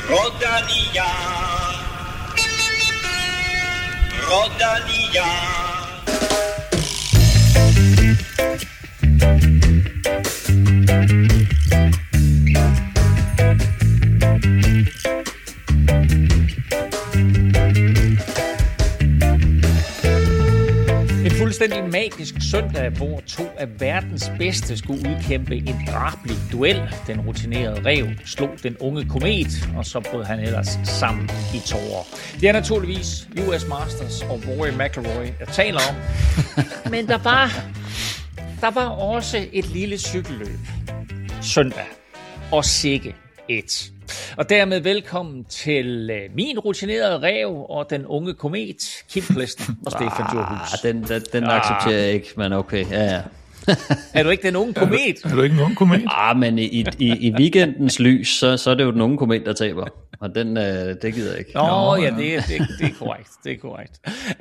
Rodalia, Rodalia. En fuldstændig magisk søndag, hvor to af verdens bedste skulle udkæmpe en drabelig duel. Den rutinerede ræv slog den unge komet, og så brød han ellers sammen i tårer. Det er naturligvis US Masters og Rory McIlroy, jeg taler om. Men der var også et lille cykelløb søndag, og sikke et. Og dermed velkommen til min rutinerede ræv og den unge komet, Kim Plesner og Stefan Djurhus. Den accepterer jeg ikke, men okay, ja. Er du ikke den unge komet? Er du ikke en unge komet? Men i weekendens lys, så er det jo den unge komet, der taber. Og det gider jeg ikke. Ja, det er korrekt. Det er korrekt.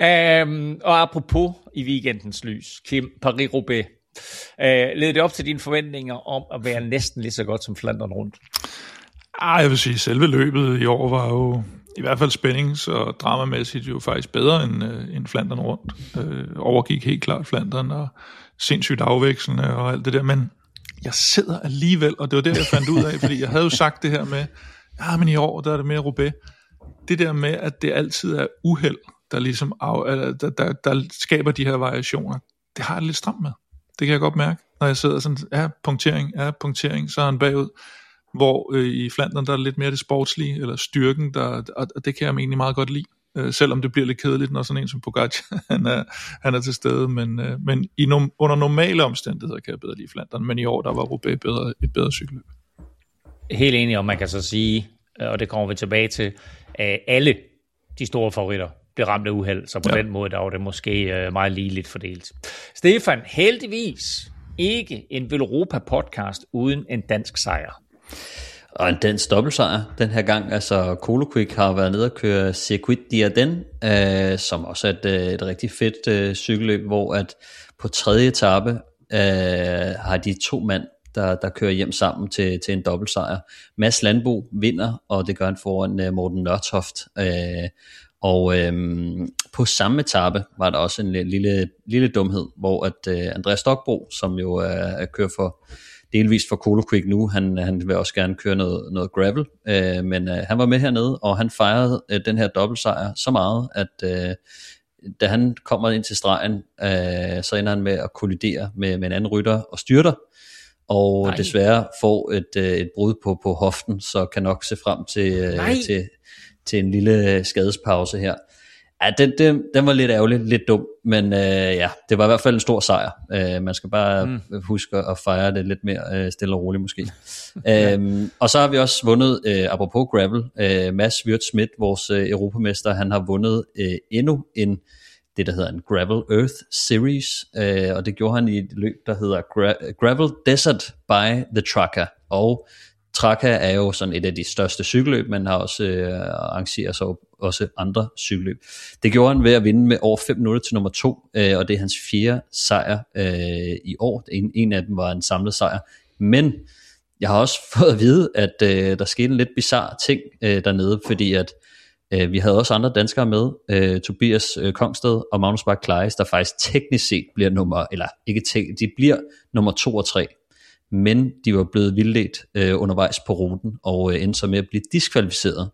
Og apropos i weekendens lys, Kim, Paris-Roubaix. Led det op til dine forventninger om at være næsten lige så godt som Flandern rundt? Jeg vil sige, at selve løbet i år var jo i hvert fald spændings- og dramamæssigt jo faktisk bedre end Flandern rundt. Overgik helt klart Flandern og sindssygt afvekslende og alt det der, men jeg sidder alligevel, og det var det, jeg fandt ud af, fordi jeg havde jo sagt det her med, men i år, der er det mere Roubaix. Det der med, at det altid er uheld, der ligesom der skaber de her variationer, det har jeg lidt stramt med. Det kan jeg godt mærke, når jeg sidder sådan, punktering, så er han bagud. Hvor i Flandern, der er lidt mere det sportslige, eller styrken, og det kan jeg egentlig meget godt lide. Selvom det bliver lidt kedeligt, når sådan en som Pogacar, han er til stede. Men under normale omstændigheder kan jeg bedre lide Flandern. Men i år, der var Roubaix et bedre cykelløb. Helt enig, og man kan så sige, og det kommer vi tilbage til, at alle de store favoritter blev ramt af uheld, så på den måde, der var det måske meget ligeligt fordelt. Stefan, heldigvis ikke en Veloropa-podcast uden en dansk sejr. Og en dansk dobbeltsejr den her gang. Altså Colo-Quick har været nede og køre Circuit d'Ardennes, som også er et rigtig fedt cykelløb, hvor at på tredje etape har de to mand, der kører hjem sammen til en dobbeltsejr. Mads Landbo vinder, og det gør han foran Morten Nørtoft. Og på samme etape var der også en lille dumhed, hvor at Andreas Stokbro, som jo er kører for delvist for Colo-Quick nu, han vil også gerne køre noget gravel, men han var med hernede, og han fejrede den her dobbeltsejr så meget, at da han kommer ind til stregen, så ender han med at kollidere med en anden rytter og styrter, og desværre får et brud på hoften, så kan nok se frem til en lille skadespause her. Ja, den var lidt ærgerlig, lidt dum, men det var i hvert fald en stor sejr. Man skal bare huske at fejre det lidt mere stille og roligt måske. Og så har vi også vundet, apropos gravel, Mads Wirtz-Smith, vores europamester, han har vundet endnu det der hedder en Gravel Earth Series, og det gjorde han i et løb, der hedder Gravel Desert by the Tracker, og Tracker er jo sådan et af de største cykelløb, men har også arrangeret så også andre cykelløb. Det gjorde han ved at vinde med over 5 minutter til nummer 2, og det er hans 4. sejr i år. En af dem var en samlet sejr. Men jeg har også fået at vide, at der skete en lidt bizarre ting dernede, fordi at vi havde også andre danskere med, Tobias Kongsted og Magnus Bak Kleis, der faktisk teknisk set bliver de bliver nummer 2 og 3. Men de var blevet vildledt undervejs på ruten, og endte så med at blive diskvalificeret.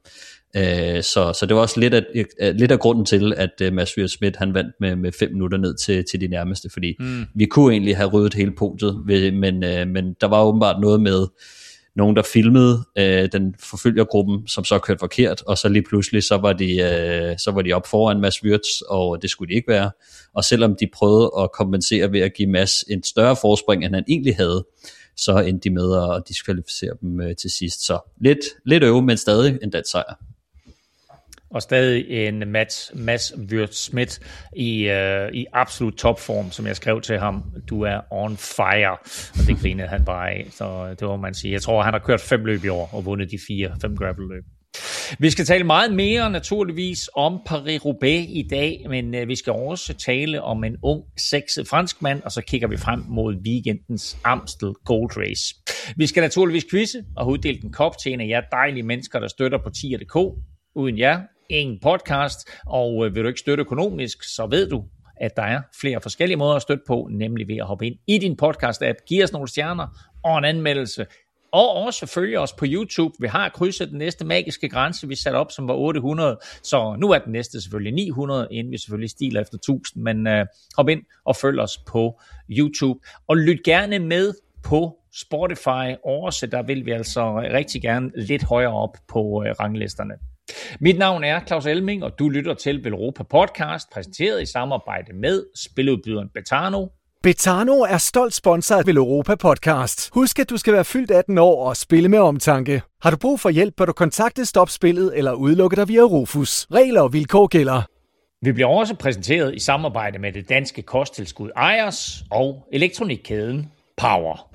Så det var også lidt af grunden til, at Mads Wirtz-Smith han vandt med 5 minutter ned til de nærmeste, fordi vi kunne egentlig have ryddet hele podiet, men der var åbenbart noget med nogen, der filmede den forfølgergruppen, som så kørte forkert, og så lige pludselig, så var de op foran Mads Wirtz, og det skulle de ikke være. Og selvom de prøvede at kompensere ved at give Mads en større forspring, end han egentlig havde, så endte de med at diskvalificere dem til sidst. Så lidt øve, men stadig en dansk sejr. Og stadig en Mads Wirtz-Smith i absolut topform, som jeg skrev til ham. Du er on fire. Og det grinede han bare af. Så det må man sige. Jeg tror, han har kørt 5 løb i år og vundet de 5 gravel-løb. Vi skal tale meget mere naturligvis om Paris-Roubaix i dag, men vi skal også tale om en ung, sexet franskmand, og så kigger vi frem mod weekendens Amstel Gold Race. Vi skal naturligvis quizze og uddele en kop til en af jer dejlige mennesker, der støtter på tier.dk. Uden jer, ingen podcast, og vil du ikke støtte økonomisk, så ved du, at der er flere forskellige måder at støtte på, nemlig ved at hoppe ind i din podcast-app, give os nogle stjerner og en anmeldelse, og også følge os på YouTube. Vi har krydset den næste magiske grænse, vi satte op, som var 800, så nu er den næste selvfølgelig 900, inden vi selvfølgelig stiler efter 1000, men hop ind og følg os på YouTube, og lyt gerne med på Spotify også, der vil vi altså rigtig gerne lidt højere op på ranglisterne. Mit navn er Claus Elming, og du lytter til Velropa Podcast, præsenteret i samarbejde med spiludbyderen Betano. Betano er stolt sponsor af Velropa Podcast. Husk, at du skal være fyldt 18 år og spille med omtanke. Har du brug for hjælp, bør du kontakte Stop Spillet eller udelukke dig via Rufus. Regler og vilkår gælder. Vi bliver også præsenteret i samarbejde med det danske kosttilskud Ejers og elektronikkæden Power.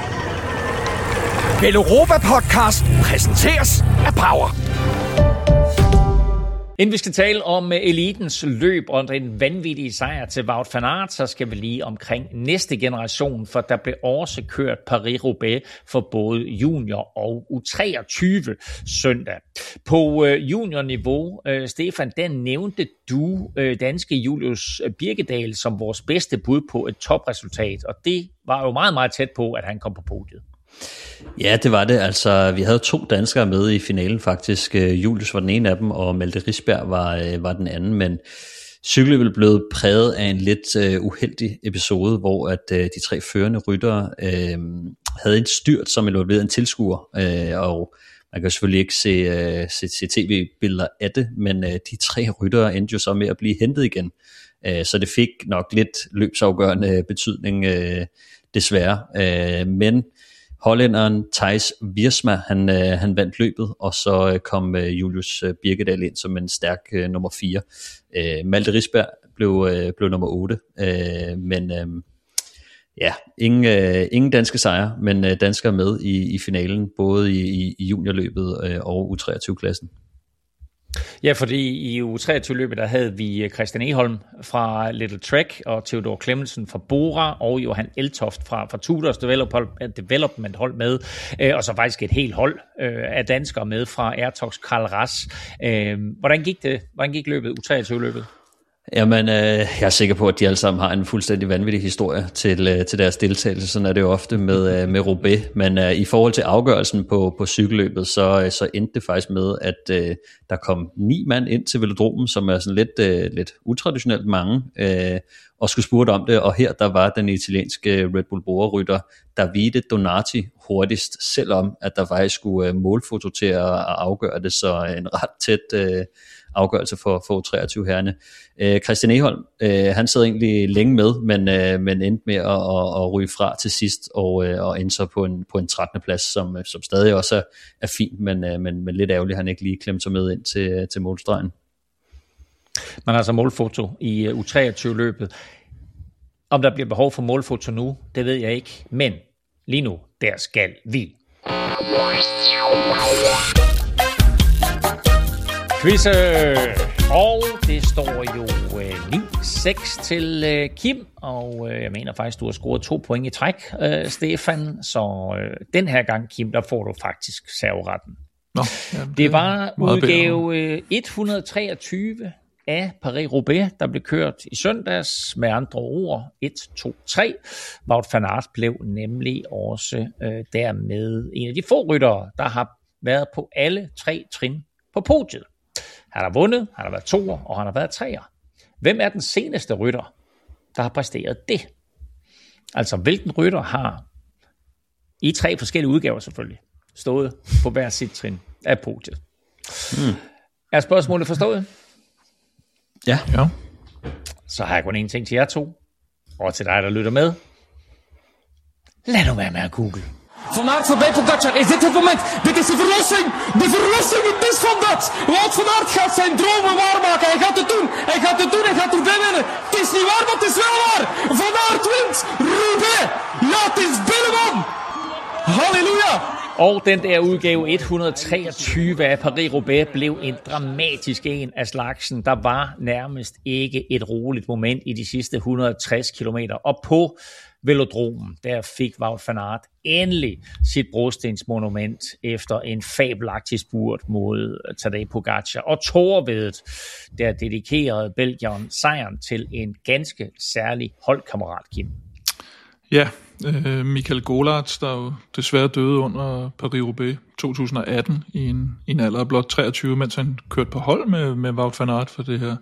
Velropa Podcast præsenteres af Power. Inden vi skal tale om elitens løb og den vanvittige sejr til Wout van Aert, så skal vi lige omkring næste generation, for der blev også kørt Paris-Roubaix for både junior og U23 søndag. På juniorniveau, Stefan, der nævnte du danske Julius Birkedal som vores bedste bud på et topresultat, og det var jo meget, meget tæt på, at han kom på podiet. Ja, det var det. Altså, vi havde 2 danskere med i finalen faktisk. Julius var den ene af dem, og Malte Risberg var den anden, men cykelløbet blev præget af en lidt uheldig episode, hvor at de 3 førende ryttere havde et styrt, som involverede en tilskuer, og man kan selvfølgelig ikke se tv-billeder af det, men de 3 ryttere endte jo så med at blive hentet igen, så det fik nok lidt løbsafgørende betydning, desværre, men hollænderen Thijs Wiersma, han vandt løbet, og så kom Julius Birkedal ind som en stærk nummer 4. Malte Risberg blev nummer 8, men ja, ingen danske sejre, men danskere med i finalen, både i juniorløbet og U23-klassen. Ja, fordi i U23-løbet, der havde vi Christian Egholm fra Little Trek, og Theodor Clemmensen fra Bora, og Johan Eltoft fra Tudors Development hold med, og så faktisk et helt hold af danskere med fra Airtox Karl Ras. Hvordan gik det? Hvordan gik løbet, U23-løbet? Jamen, jeg er sikker på, at de alle sammen har en fuldstændig vanvittig historie til deres deltagelse. Sådan er det jo ofte med Roubaix. Men i forhold til afgørelsen på cykelløbet, så endte det faktisk med, at der kom 9 mand ind til velodromen, som er sådan lidt utraditionelt mange, og skulle spurgte om det. Og her der var den italienske Red Bull Bora-rytter Davide Donati hurtigst, selvom at der faktisk skulle målfoto til at afgøre det, så en ret tæt afgørelse for U23-herrerne. Christian Egholm, han sad egentlig længe med, men endte med at ryge fra til sidst, og endte så på en 13. plads, som stadig også er fint, men lidt ærgerligt, han ikke lige klemte sig med ind til målstregen. Man har altså målfoto i U23-løbet. Om der bliver behov for målfoto nu, det ved jeg ikke, men lige nu, der skal vi. Quizze! Og det står jo 9-6 til Kim, og jeg mener faktisk, du har scoret 2 point i træk, Stefan, så den her gang, Kim, der får du faktisk serveretten. Det var udgave 123 af Paris-Roubaix, der blev kørt i søndags, med andre ord 1-2-3. Wout van Aert blev nemlig også dermed en af de få ryttere, der har været på alle 3 trin på podiet. Han har vundet, han har været 2'er, og han har været 3'er. Hvem er den seneste rytter, der har præsteret det? Altså, hvilken rytter har i 3 forskellige udgaver selvfølgelig stået på hver sit trin af podiet? Er spørgsmålet forstået? Ja. Så har jeg kun en ting til jer 2, og til dig, der lytter med. Lad nu være med at google. Van Aert voorbij Pogacar. Is dit het moment? Dit is de verlossing. De verlossing, het is van dat. Wout van Aert gaat zijn dromen waarmaken. Hij gaat het doen. Hij gaat het doen. Hij gaat erbij winnen. Het is niet waar, maar het is wel waar. Van Aert wint. Roubaix. Ja, het is binnen, man. Halleluja. Og den der udgave 123 af Paris-Roubaix blev en dramatisk en af slagsen. Der var nærmest ikke et roligt moment i de sidste 160 kilometer. Og på velodromen, der fik Wout van Aert endelig sit brostensmonument efter en fabelagtig spurt mod Tadej Pogačar. Og Torvedet, der dedikerede Belgieren sejren til en ganske særlig holdkammerat, Kim. Ja, Michael Golarts, der jo desværre døde under Paris-Roubaix 2018 i en alder af blot 23, mens han kørte på hold med Wout van Aert for det her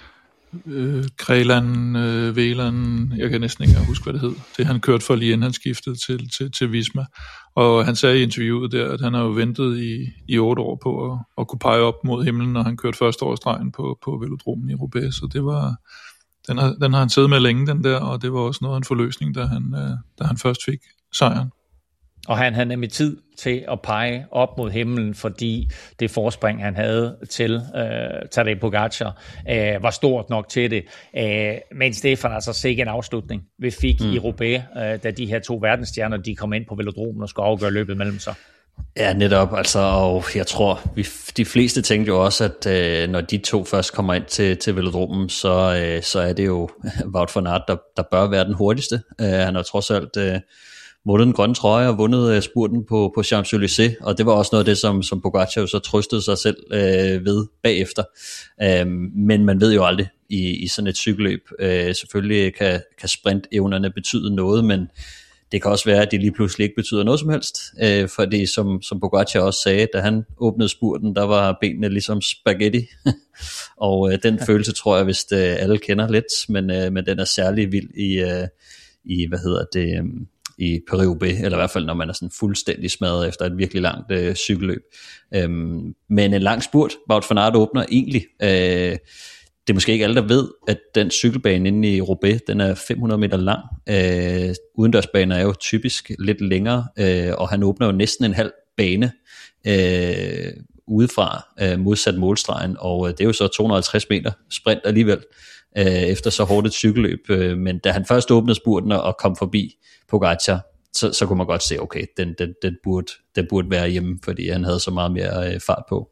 Kreland, Veland, jeg kan næsten ikke huske, hvad det hed. Det han kørte for lige inden han skiftede til Visma. Og han sagde i interviewet der, at han har jo ventet i 8 år på at kunne pege op mod himlen, når han kørte første årsstregen på velodromen i Roubaix. Så det var... Den har han siddet med længe, den der, og det var også noget af en forløsning, da han først fik sejren. Og han havde nemlig tid til at pege op mod himlen, fordi det forspring, han havde til Tadej Pogačar, var stort nok til det. Men Stefan, altså sikke en afslutning, vi fik i Roubaix, da de her 2 verdensstjerner, de kom ind på velodromen og skulle afgøre løbet mellem sig. Ja, netop, altså, og jeg tror, de fleste tænkte jo også, at når de 2 først kommer ind til velodromen, så er det jo Wout van Aert, der bør være den hurtigste. Han har trods alt vundet den grønne trøje og vundet spurten på Champs-Élysées, og det var også noget af det, som Pogačar jo så trøstede sig selv ved bagefter. Men man ved jo aldrig i sådan et cykelløb. Selvfølgelig kan sprintevnerne betyde noget, men det kan også være, at det lige pludselig ikke betyder noget som helst, fordi som Pogačar også sagde, da han åbnede spurten, der var benene ligesom spaghetti, og den følelse tror jeg, hvis alle kender lidt, men den er særlig vild i i Paris-Roubaix, eller i hvert fald når man er sådan fuldstændig smadret efter et virkelig langt cykelløb. Men en lang spurt, Wout van Aert åbner egentlig. Det er måske ikke alle, der ved, at den cykelbane inde i Roubaix, den er 500 meter lang. Udendørsbaner er jo typisk lidt længere, og han åbner jo næsten en halv bane udefra, modsat målstregen, og det er jo så 250 meter sprint alligevel, efter så hårdt et cykelløb. Men da han først åbnede spurten og kom forbi Pogačar, så kunne man godt se, okay, den burde være hjemme, fordi han havde så meget mere fart på.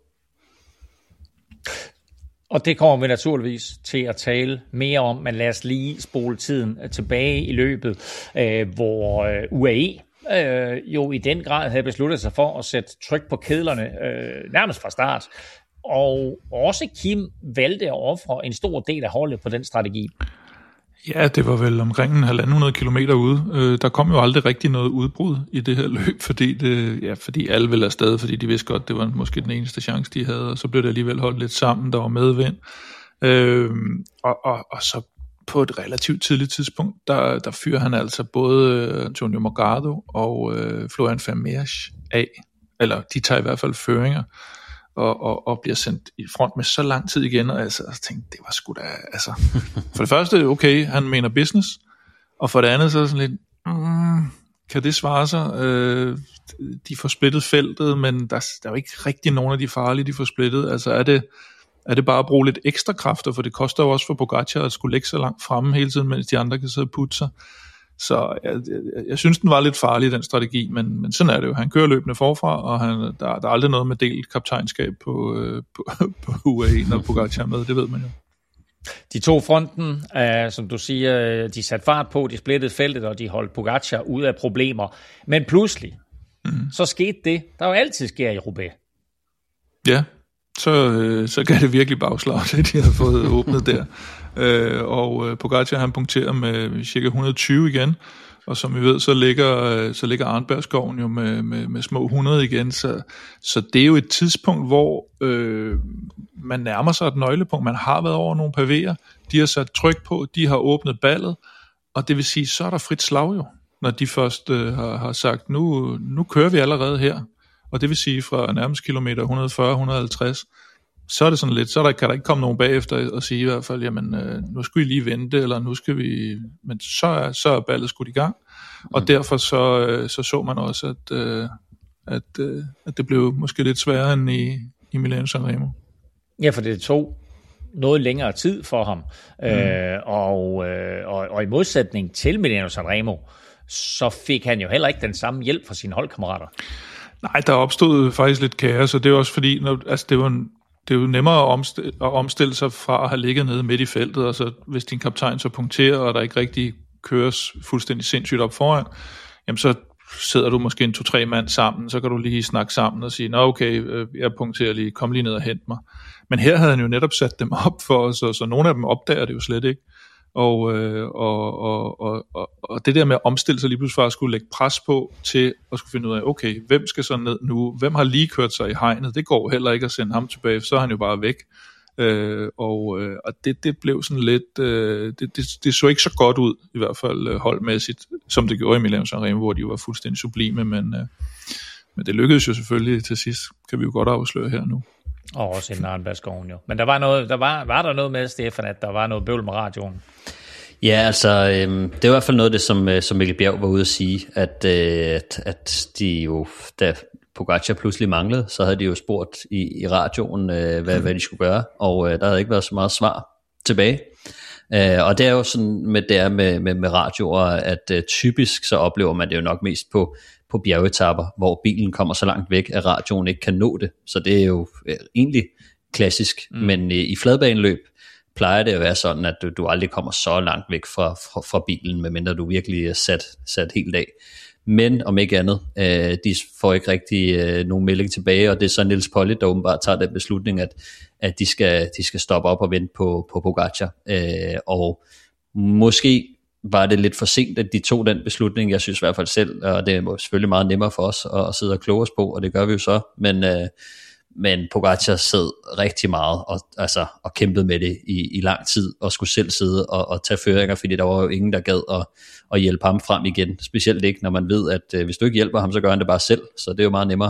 Og det kommer vi naturligvis til at tale mere om, men lad os lige spole tiden tilbage i løbet, hvor UAE jo i den grad havde besluttet sig for at sætte tryk på kedlerne nærmest fra start. Og også Kim valgte at ofre en stor del af holdet på den strategi. Ja, det var vel omkring 1.500 kilometer ude. Der kom jo aldrig rigtig noget udbrud i det her løb, fordi alle ville afsted, fordi de vidste godt, det var måske den eneste chance, de havde, og så blev det alligevel holdt lidt sammen, der var medvind. Og så på et relativt tidligt tidspunkt, der fyrer han altså både Antonio Morgado og Florian Vermeersch af, eller de tager i hvert fald føringer, og bliver sendt i front med så lang tid igen, og jeg tænkte, det var sgu da, altså, for det første, okay, han mener business, og for det andet, så er det sådan lidt, kan det svare sig? De får splittet feltet, men der er jo ikke rigtig nogen af de farlige, de får splittet, altså er det bare at bruge lidt ekstra kræfter, for det koster jo også for Pogačar at skulle lægge så langt fremme hele tiden, mens de andre kan sidde og putte sig. Så jeg synes, den var lidt farlig, den strategi, men sådan er det jo. Han kører løbende forfra, og der er aldrig noget med delt kaptajnskab på UAE, når Pogačar er med, det ved man jo. De tog fronten, som du siger, de satte fart på, de splittede feltet, og de holdt Pogačar ud af problemer. Men pludselig, så skete det, der jo altid sker i Roubaix. Ja, så gav det virkelig bagslag, det de havde fået åbnet der. Og Pogačar han punkterer med cirka 120 igen, og som vi ved, så ligger Arnbergskoven jo med små 100 igen, så det er jo et tidspunkt, hvor man nærmer sig et nøglepunkt. Man har været over nogle pavéer, de har sat tryk på, de har åbnet ballet, og det vil sige, så er der frit slag jo, når de først har sagt, nu kører vi allerede her, og det vil sige fra nærmest kilometer 140-150, så er det sådan lidt, kan der ikke komme nogen bagefter og sige i hvert fald, jamen nu skal vi lige vente, eller nu skal vi, men så er ballet skudt i gang, og derfor så man også, at det blev måske lidt sværere end i Milano Sanremo. Ja, for det tog noget længere tid for ham, og i modsætning til Milano Sanremo, så fik han jo heller ikke den samme hjælp fra sine holdkammerater. Nej, der opstod faktisk lidt kaos, og det er også fordi, det er jo nemmere at omstille sig fra at have ligget nede midt i feltet, og så hvis din kaptajn så punkterer, og der ikke rigtig køres fuldstændig sindssygt op foran, jamen så sidder du måske en 2-3 mand sammen, så kan du lige snakke sammen og sige, nå okay, jeg punkterer lige, kom lige ned og hent mig. Men her havde han jo netop sat dem op for os, så nogle af dem opdager det jo slet ikke. Og det der med at omstille sig lige pludselig for at skulle lægge pres på til at skulle finde ud af, okay, hvem skal så ned nu? Hvem har lige kørt sig i hegnet? Det går heller ikke at sende ham tilbage, så er han jo bare væk. Og det blev sådan lidt, det så ikke så godt ud, i hvert fald holdmæssigt, som det gjorde i Milano-San Remo, hvor de var fuldstændig sublime, men det lykkedes jo selvfølgelig til sidst, kan vi jo godt afsløre her nu. Og også inden Arnbergskoven jo. Men var der noget med, Stefan, at der var noget bøvl med radioen? Ja, altså, det er i hvert fald noget af det, som Mikkel Bjerg var ude at sige, at de jo, da Pogačar pludselig manglede, så havde de jo spurgt i radioen, hvad de skulle gøre, og der havde ikke været så meget svar tilbage. Og det er jo sådan med radioer, at typisk så oplever man det jo nok mest på bjergetapper, hvor bilen kommer så langt væk, at radioen ikke kan nå det. Så det er jo egentlig klassisk, men i fladbaneløb plejer det at være sådan, at du aldrig kommer så langt væk fra bilen, medmindre du virkelig er sat helt af. Men om ikke andet, de får ikke rigtig nogen melding tilbage, og det er så Nils Pollitt, der åbenbart tager den beslutning, at de skal stoppe op og vente på Pogačar. Og måske var det lidt for sent, at de tog den beslutning. Jeg synes i hvert fald selv, og det er selvfølgelig meget nemmere for os at sidde og kloge os på, og det gør vi jo så, men Pogačar sad rigtig meget og kæmpede med det i lang tid, og skulle selv sidde og tage føringer, fordi der var jo ingen, der gad at hjælpe ham frem igen, specielt ikke, når man ved, at hvis du ikke hjælper ham, så gør han det bare selv, så det er jo meget nemmere.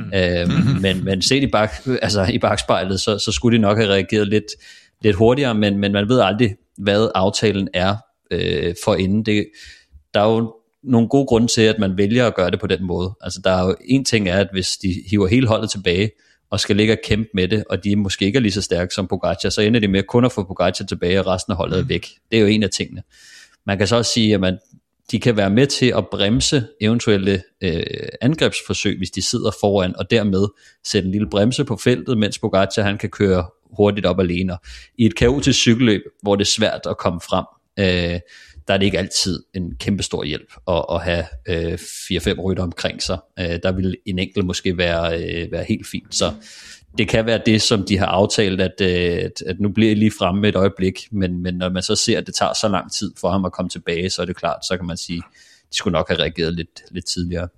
Men set i bagspejlet, så skulle de nok have reageret lidt hurtigere, men man ved aldrig, hvad aftalen er for inden. Der er jo nogle gode grunde til, at man vælger at gøre det på den måde. Altså der er jo en ting er, at hvis de hiver hele holdet tilbage, og skal ligge og kæmpe med det, og de måske ikke er lige så stærke som Pogačar, så ender de med kun at få Pogačar tilbage, og resten af holdet er væk. Det er jo en af tingene. Man kan så også sige, at de kan være med til at bremse eventuelle angrebsforsøg, hvis de sidder foran, og dermed sætte en lille bremse på feltet, mens Pogačar han kan køre hurtigt op alene. I et kaotisk cykelløb, hvor det er svært at komme frem, der er det ikke altid en kæmpe stor hjælp at have 4-5 rytter omkring sig. Der vil en enkelt måske være helt fint. Så det kan være det, som de har aftalt, at nu bliver I lige fremme med et øjeblik, men når man så ser, at det tager så lang tid for ham at komme tilbage, så er det klart, så kan man sige, de skulle nok have reageret lidt tidligere.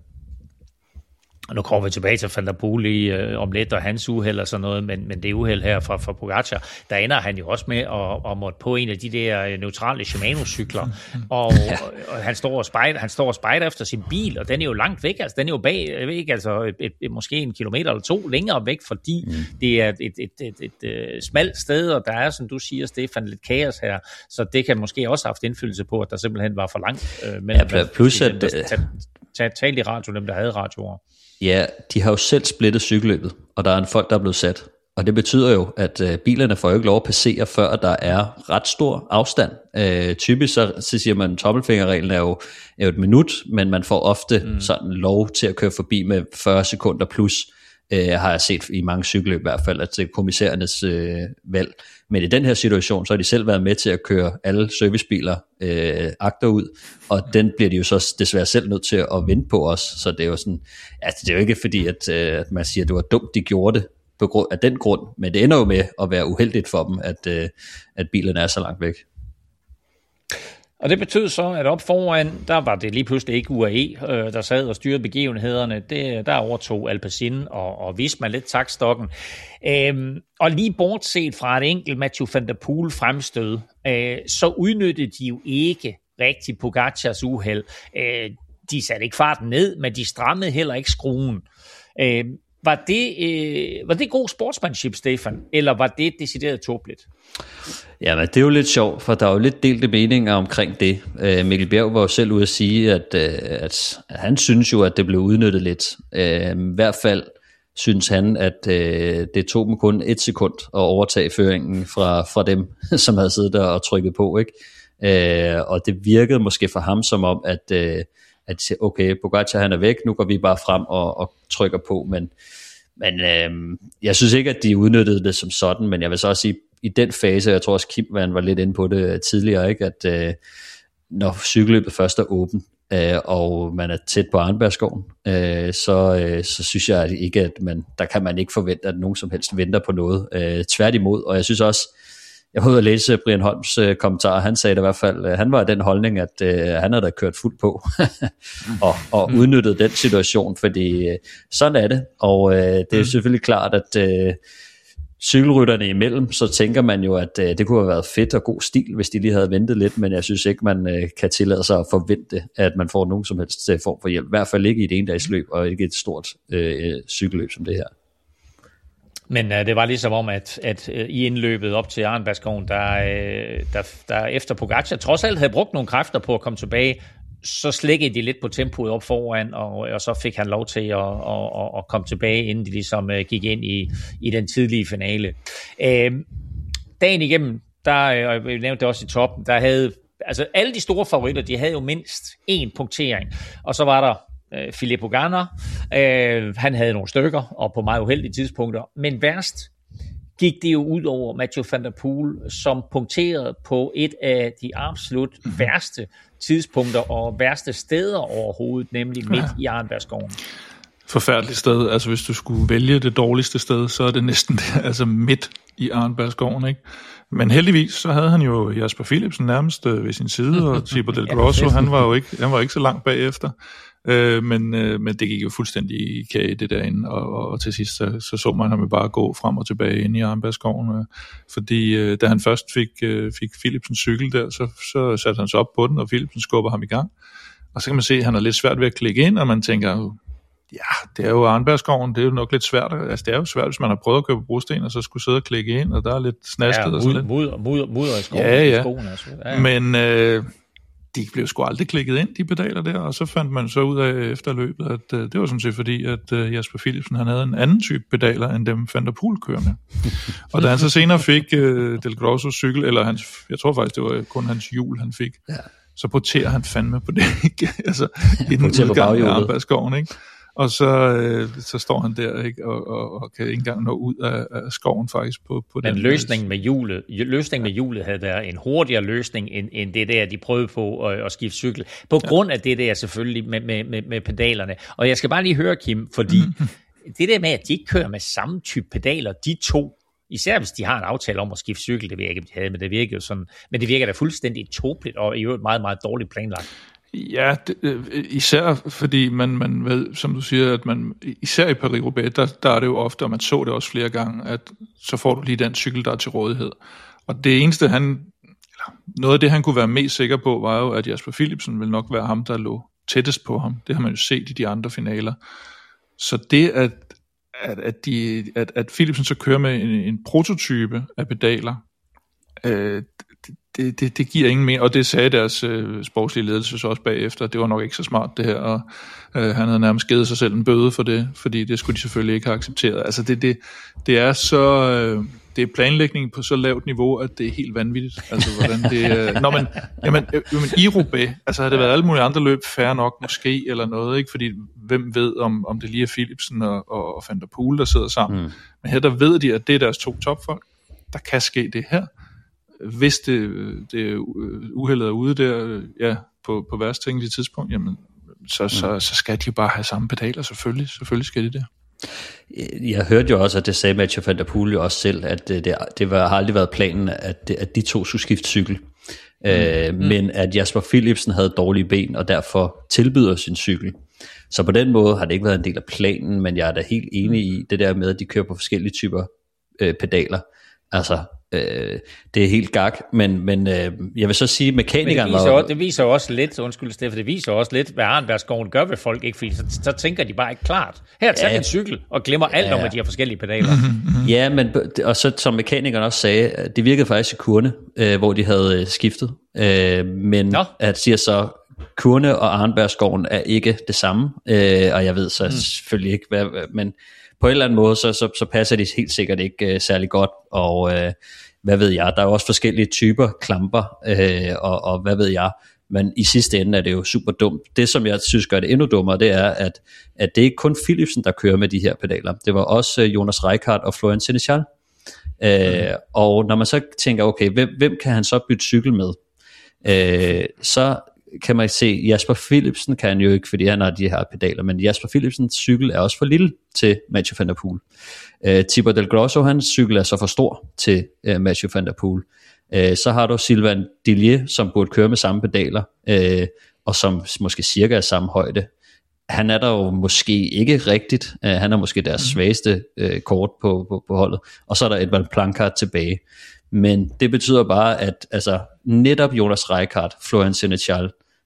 Og nu kommer vi tilbage til Van der Poel om lidt og hans uheld og sådan noget, men det uheld her fra Pogačar, der ender han jo også med at måtte på en af de der neutrale Shimano-cykler, og han står og spejder efter sin bil, og den er jo langt væk, altså den er jo bag, jeg ved ikke, altså måske 1 kilometer eller 2 længere væk, fordi det er et smalt sted, og der er, som du siger, Stefan, lidt kaos her, så det kan måske også have haft indflydelse på, at der simpelthen var for langt mellem plus at talt i radio, dem der havde radioer. Ja, de har jo selv splittet cykelløbet, og der er en folk, der er blevet sat. Og det betyder jo, at bilerne får jo ikke lov at passere, før der er ret stor afstand. Typisk så siger man, at tommelfingerreglen er jo 1 minut, men man får ofte sådan lov til at køre forbi med 40 sekunder plus, har jeg set i mange cykelløb i hvert fald, at det er kommissærernes valg. Men i den her situation, så har de selv været med til at køre alle servicebiler agterud, og den bliver de jo så desværre selv nødt til at vente på os. Så det er jo sådan, altså det er jo ikke fordi, at man siger, at det var dumt, de gjorde det af den grund, men det ender jo med at være uheldigt for dem, at bilerne er så langt væk. Og det betød så, at op foran, der var det lige pludselig ikke UAE, der sad og styrede begivenhederne. Der overtog Alpecin og Visma lidt taktstokken. Og lige bortset fra et enkelt Mathieu van der Poel fremstød, så udnyttede de jo ikke rigtig Pogacars uheld. De satte ikke farten ned, men de strammede heller ikke skruen. Var det god sportsmanship, Stefan, eller var det decideret tåbeligt? Ja, men det er jo lidt sjovt, for der er jo lidt delte meninger omkring det. Mikkel Bjerg var jo selv ude at sige, at han synes jo, at det blev udnyttet lidt. I hvert fald synes han, at det tog dem kun 1 sekund at overtage føringen fra dem, som havde siddet der og trykket på, ikke? Og det virkede måske for ham som om, at at de siger, okay, Pogačar han er væk, nu går vi bare frem og trykker på, men jeg synes ikke, at de udnyttede det som sådan, men jeg vil så også sige, i den fase, jeg tror også Kim var lidt inde på det tidligere, ikke, at når cykelløbet først er åben, og man er tæt på Arnbergskoven, så synes jeg ikke, at der kan man ikke forvente, at nogen som helst venter på noget. Tværtimod, og jeg synes også, jeg var ude at læse Brian Holms kommentar, han sagde det i hvert fald, han var af den holdning, at han havde da kørt fuldt på, og udnyttet den situation, fordi sådan er det, og det er selvfølgelig klart, at cykelrytterne imellem, så tænker man jo, at det kunne have været fedt og god stil, hvis de lige havde ventet lidt, men jeg synes ikke, man kan tillade sig at forvente, at man får nogen som helst form for hjælp. I hvert fald ikke i et endagsløb, og ikke et stort cykelløb som det her. Men det var ligesom om, at i indløbet op til Arnbergskoven, der efter Pogačar trods alt havde brugt nogle kræfter på at komme tilbage, så slækkede de lidt på tempoet op foran, og så fik han lov til at komme tilbage, inden de ligesom gik ind i den tidlige finale. Dagen igennem, og jeg nævnte det også i toppen, der havde, altså alle de store favoritter, de havde jo mindst én punktering, og så var der Filippo Ganna, han havde nogle stykker, og på meget uheldige tidspunkter, men værst gik det jo ud over Mathieu van der Poel, som punkterede på et af de absolut værste tidspunkter og værste steder overhovedet, nemlig midt i Arnbergskoven. Forfærdeligt sted. Altså hvis du skulle vælge det dårligste sted, så er det næsten det, altså midt i Arnbergskoven, ikke? Men heldigvis så havde han jo Jasper Philipsen nærmest ved sin side, og Thibaut Del Grosso, han var ikke så langt bagefter. Men det gik jo fuldstændig i kage det derinde, og til sidst så man ham jo bare gå frem og tilbage ind i Arnbergskoven, fordi da han først fik Philipsens cykel der, så satte han sig op på den, og Philipsen skubber ham i gang, og så kan man se, at han er lidt svært ved at klikke ind, og man tænker, ja, det er jo Arnbergskoven, det er jo nok lidt svært, altså det er jo svært, hvis man har prøvet at købe brosten, og så skulle sidde og klikke ind, og der er lidt snasket og sådan lidt. Mudder i skoven. Ja. I skoen, altså. Ja. Men de blev sgu aldrig klikket ind, de pedaler der, og så fandt man så ud af efter løbet, at det var sådan set fordi, at Jasper Philipsen, han havde en anden type pedaler, end dem Van der Poel kører med. Og da han så senere fik Del Grossos cykel, eller jeg tror faktisk, det var kun hans hjul, han fik, så porterer han fandme på det, ikke? Altså, i den udgang af Arnbergskoven, ikke? Og så står han der, ikke, og kan ikke engang nå ud af skoven faktisk på den. Men løsningen med hjulet havde været en hurtigere løsning end det der, de prøvede på at skifte cykel. På grund af det der selvfølgelig med pedalerne. Og jeg skal bare lige høre, Kim, fordi det der med, at de ikke kører med samme type pedaler, de to, især hvis de har en aftale om at skifte cykel, det ved jeg ikke, om de havde, men det virker jo sådan, men det virker da fuldstændig tåbeligt og i øvrigt meget, meget dårligt planlagt. Ja, især fordi man ved, som du siger, at man især i Paris-Roubaix, der er det jo ofte, og man så det også flere gange, at så får du lige den cykel, der er til rådighed. Og det eneste noget af det han kunne være mest sikker på, var jo, at Jasper Philipsen ville nok være ham, der lå tættest på ham. Det har man jo set i de andre finaler. Så det at Philipsen så kører med en prototype af pedaler, det giver ingen mening, og det sagde deres sportslige ledelse så også bagefter, det var nok ikke så smart det her, og han havde nærmest givet sig selv en bøde for det, fordi det skulle de selvfølgelig ikke have accepteret. Altså det er så det er planlægning på så lavt niveau, at det er helt vanvittigt. Altså hvordan det jamen i Roubaix, altså havde det været alle mulige andre løb, fair nok måske eller noget, ikke, fordi hvem ved om det lige er Philipsen og Van der Poel, der sidder sammen. Men her der ved de, at det er deres to topfolk. Der kan ske det her. Hvis det uheldet er ude der, ja, på værst tænkelige tidspunkt, jamen, så skal de bare have samme pedaler, selvfølgelig skal de det. Jeg hørte jo også, at det sagde Mathieu van der Poel jo også selv, at det har aldrig været planen, at de to skulle skifte cykel. Men at Jasper Philipsen havde dårlige ben, og derfor tilbyder sin cykel. Så på den måde har det ikke været en del af planen, men jeg er da helt enig i det der med, at de kører på forskellige typer pedaler. Altså, det er helt gak, men jeg vil så sige, mekanikeren det viser jo også lidt, undskyld Steffen, det viser også lidt, hvad Arnbergskoven gør ved folk, ikke? Fordi så tænker de bare ikke klart. Her, tag en cykel, og glemmer alt om, at de har forskellige pedaler. Ja, men og så som mekanikeren også sagde, det virkede faktisk i Kurne, hvor de havde skiftet. Men at siger så, Kurne og Arnbergskoven er ikke det samme, og jeg ved så selvfølgelig ikke, men på en eller anden måde, så passer de helt sikkert ikke særlig godt, og hvad ved jeg, der er også forskellige typer klamper, og hvad ved jeg, men i sidste ende er det jo super dumt. Det, som jeg synes gør det endnu dummere, det er, at det er ikke kun Philipsen, der kører med de her pedaler. Det var også Jonas Reichardt og Florian Sénéchal. Og når man så tænker, okay, hvem kan han så bytte cykel med? Så kan man se, Jasper Philipsen kan han jo ikke, fordi han har de her pedaler, men Jasper Philipsens cykel er også for lille til Mathieu van der Poel. Thibaut Del Grosso, hans cykel er så for stor til Mathieu van der Poel. Så har du Sylvain Dillier, som burde køre med samme pedaler, og som måske cirka er samme højde. Han er der jo måske ikke rigtigt. Han er måske deres svageste kort på holdet. Og så er der Edvald Plancard tilbage. Men det betyder bare, at altså, netop Jonas Reichardt, Florian Sénéchal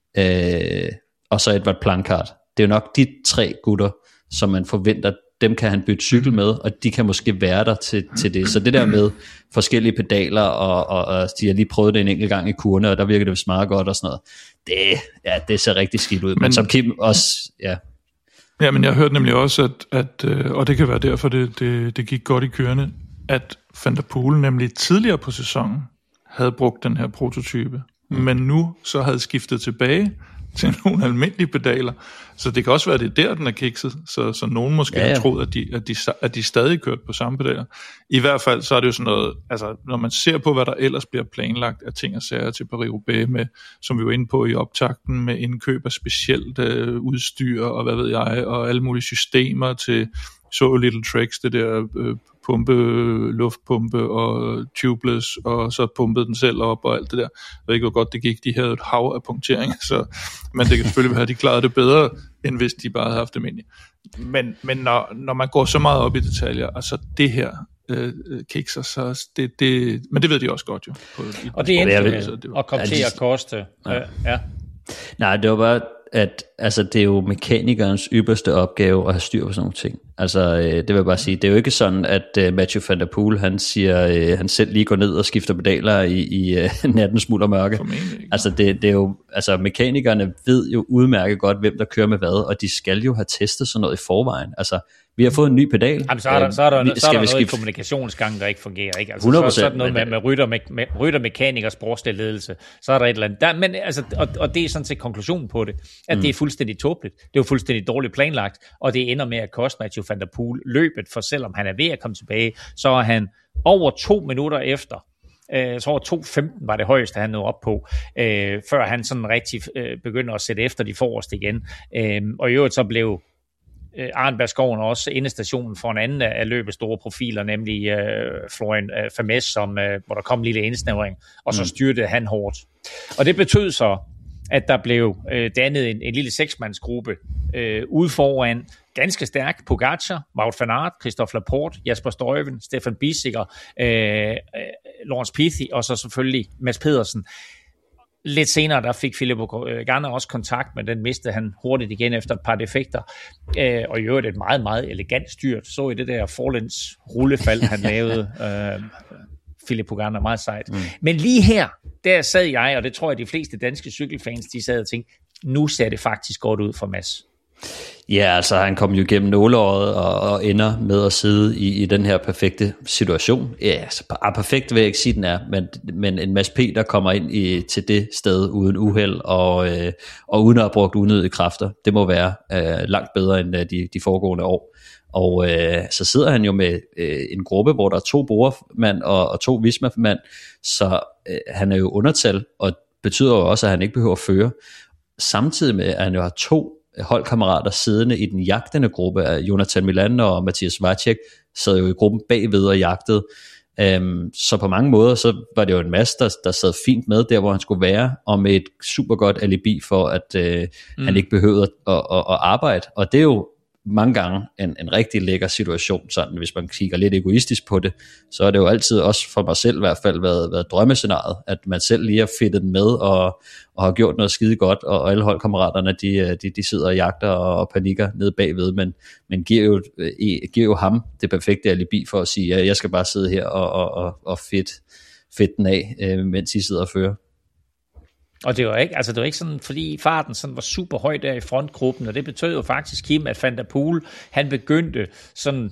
og så Edvard Plancard, det er jo nok de 3 gutter, som man forventer, dem kan han bytte cykel med, og de kan måske være der til det. Så det der med forskellige pedaler, og de har lige prøvet det en enkelt gang i kurene, og der virker det vist meget godt og sådan noget. Det ser rigtig skidt ud. Men som Kim også, Ja, men jeg hørte nemlig også, at og det kan være derfor, det gik godt i kørende, at Van der Poel nemlig tidligere på sæsonen havde brugt den her prototype, men nu så havde skiftet tilbage til nogle almindelige pedaler. Så det kan også være, det er der, den er kikset, så nogen måske har troet, at de stadig kørte på samme pedaler. I hvert fald så er det jo sådan noget, altså når man ser på, hvad der ellers bliver planlagt af ting og sager til Paris-Roubaix med, som vi var inde på i optakten, med indkøb af specielt udstyr og hvad ved jeg, og alle mulige systemer til så Little Tricks, det der luftpumpe og tubeless, og så pumpede den selv op og alt det der. Jeg ved ikke, hvor godt det gik. De havde et hav af punktering, men det kan selvfølgelig være, at de klarede det bedre, end hvis de bare havde haft dem ind i. Men når man går så meget op i detaljer, altså det her kikser, så men det ved de også godt jo. Og det endte at komme til at koste. Nej, det var bare, at altså, det er jo mekanikernes ypperste opgave at have styr på sådan nogle ting. Altså, det vil jeg bare sige. Det er jo ikke sådan, at Mathieu van der Poel, han siger, han selv lige går ned og skifter pedaler i nattens smuld og mørke. Altså, det er jo, altså, mekanikerne ved jo udmærket godt, hvem der kører med hvad, og de skal jo have testet sådan noget i forvejen. Altså, vi har fået en ny pedal. Jamen, så er der noget i kommunikationsgangen, der ikke fungerer, ikke? Altså, 100%. Så er der noget med ryttermekanikers sportslig ledelse. Så er der et eller andet. Men, altså, og det er sådan set konklusionen på det, at det er fuldstændig tåbeligt. Det er jo fuldstændig dårligt planlagt, og det ender med at koste Mathieu van der Poel løbet, for selvom han er ved at komme tilbage, så er han over 2 minutter efter. Jeg tror 2.15 var det højeste, han nåede op på, før han sådan rigtig begynder at sætte efter de forreste igen. Og i øvrigt så blev Arnbergskoven også endestationen for en anden af løbets store profiler, nemlig Florian Vermes, hvor der kom en lille indsnævring, og så styrte han hårdt. Og det betød så, at der blev dannet en lille 6-mandsgruppe ude foran, ganske stærk: Pogacar, Wout van Aert, Christophe Laporte, Jasper Stuyven, Stefan Biesiger, Laurens Pithi, og så selvfølgelig Mads Pedersen. Lidt senere, der fik Filippo Ganna også kontakt, men den mistede han hurtigt igen efter et par defekter. Og i øvrigt et meget, meget elegant styrt. Så i det der forlæns rullefald, han lavede, Filippo Ganna, meget sejt. Men lige her, der sad jeg, og det tror jeg, de fleste danske cykelfans, de sad og tænkte, nu ser det faktisk godt ud for Mads. Ja, altså han kom jo igennem nåleøjet og ender med at sidde i den her perfekte situation. Ja, altså, perfekt vil jeg ikke sige, den er, men en Mads P., der kommer ind til det sted uden uheld og uden at have brugt unødige kræfter, det må være langt bedre end de foregående år. Og så sidder han jo med en gruppe, hvor der er 2 Bora-mand og 2 Visma-mand, så han er jo undertal, og betyder jo også, at han ikke behøver at føre. Samtidig med, at han jo har 2 holdkammerater siddende i den jagtende gruppe af Jonathan Milan og Mathias Vacek, sad jo i gruppen bagved og jagtede. Så på mange måder, så var det jo en masse, der sad fint med der, hvor han skulle være, og med et super godt alibi for, at han ikke behøvede at arbejde. Og det er jo mange gange en rigtig lækker situation, sådan hvis man kigger lidt egoistisk på det, så er det jo altid også for mig selv i hvert fald været drømmescenariet, at man selv lige har fedtet den med og har gjort noget skide godt, og alle holdkammeraterne de sidder og jagter og panikker nede bagved, men giver jo ham det perfekte alibi for at sige, at jeg skal bare sidde her og fedt den af, mens I sidder og fører. Og det var ikke sådan, fordi farten sådan var super høj der i frontgruppen, og det betød jo faktisk, Kim, at Van der Poel, han begyndte sådan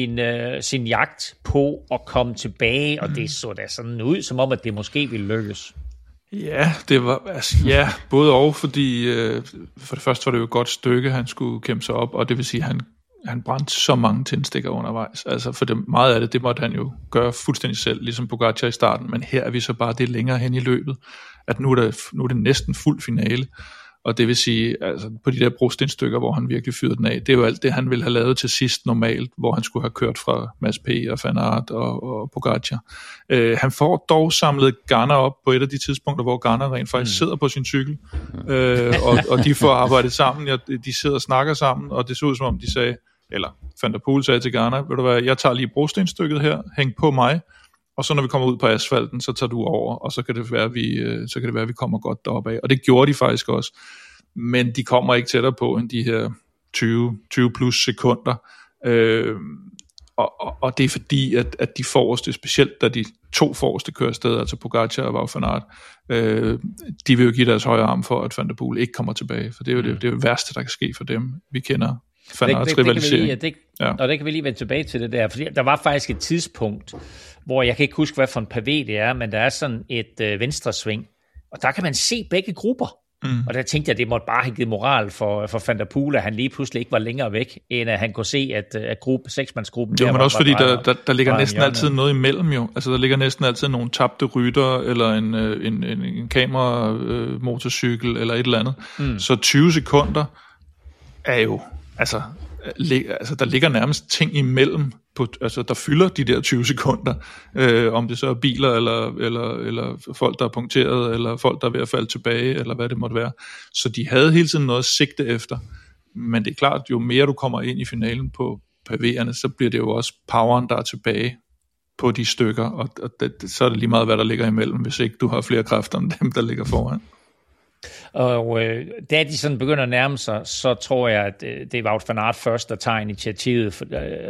sin jagt på at komme tilbage, og det så da sådan ud, som om at det måske ville lykkes. Ja, det var både og, fordi for det første var det jo et godt stykke, han skulle kæmpe sig op, og det vil sige, at han brændte så mange tændstikker undervejs. Altså for meget af det måtte han jo gøre fuldstændig selv, ligesom Pogačar i starten, men her er vi så bare det længere hen i løbet, at nu er det næsten fuld finale. Og det vil sige, altså på de der brostenstykker, hvor han virkelig fyrede den af, det er jo alt det, han ville have lavet til sidst normalt, hvor han skulle have kørt fra Mads P. og Van Aert og Pogačar. Han får dog samlet Ganna op på et af de tidspunkter, hvor Ganna rent faktisk sidder på sin cykel, og de får arbejdet sammen, de sidder og snakker sammen, og det så ud som om de sagde, eller Van der Poel sagde til Ganna, ved du hvad, jeg tager lige brostenstykket her, hæng på mig, og så når vi kommer ud på asfalten, så tager du over, og så kan det være, at vi kommer godt deroppe af. Og det gjorde de faktisk også. Men de kommer ikke tættere på end de her 20 plus sekunder. Og det er fordi, at de forreste, specielt da de to forreste kører afsted, altså Pogačar og Wout van Aert, de vil jo give deres højre arm for, at Van der Poel ikke kommer tilbage. For det er jo det værste, der kan ske for dem. Vi kender Van Aerts rivalisering. Og det kan vi lige vende tilbage til det der, fordi der var faktisk et tidspunkt, hvor jeg kan ikke huske, hvad for en pavé det er, men der er sådan et venstresving, og der kan man se begge grupper. Og der tænkte jeg, at det måtte bare have givet moral for Van der Poel, at han lige pludselig ikke var længere væk, end at han kunne se, at seksmandsgruppen... Jo, men også fordi der ligger næsten altid noget imellem jo. Altså der ligger næsten altid nogle tabte rytter, eller en kameramotorcykel, eller et eller andet. Så 20 sekunder er jo... Altså, der ligger nærmest ting imellem, altså der fylder de der 20 sekunder, om det så er biler, eller folk, der er punkteret, eller folk, der er ved at falde tilbage, eller hvad det måtte være. Så de havde hele tiden noget at sigte efter. Men det er klart, jo mere du kommer ind i finalen på pavéerne, så bliver det jo også poweren, der er tilbage på de stykker, og så er det lige meget, hvad der ligger imellem, hvis ikke du har flere kræfter end dem, der ligger foran. Og da de sådan begynder at nærme sig, så tror jeg, at det er Wout van Aert først, der tager initiativet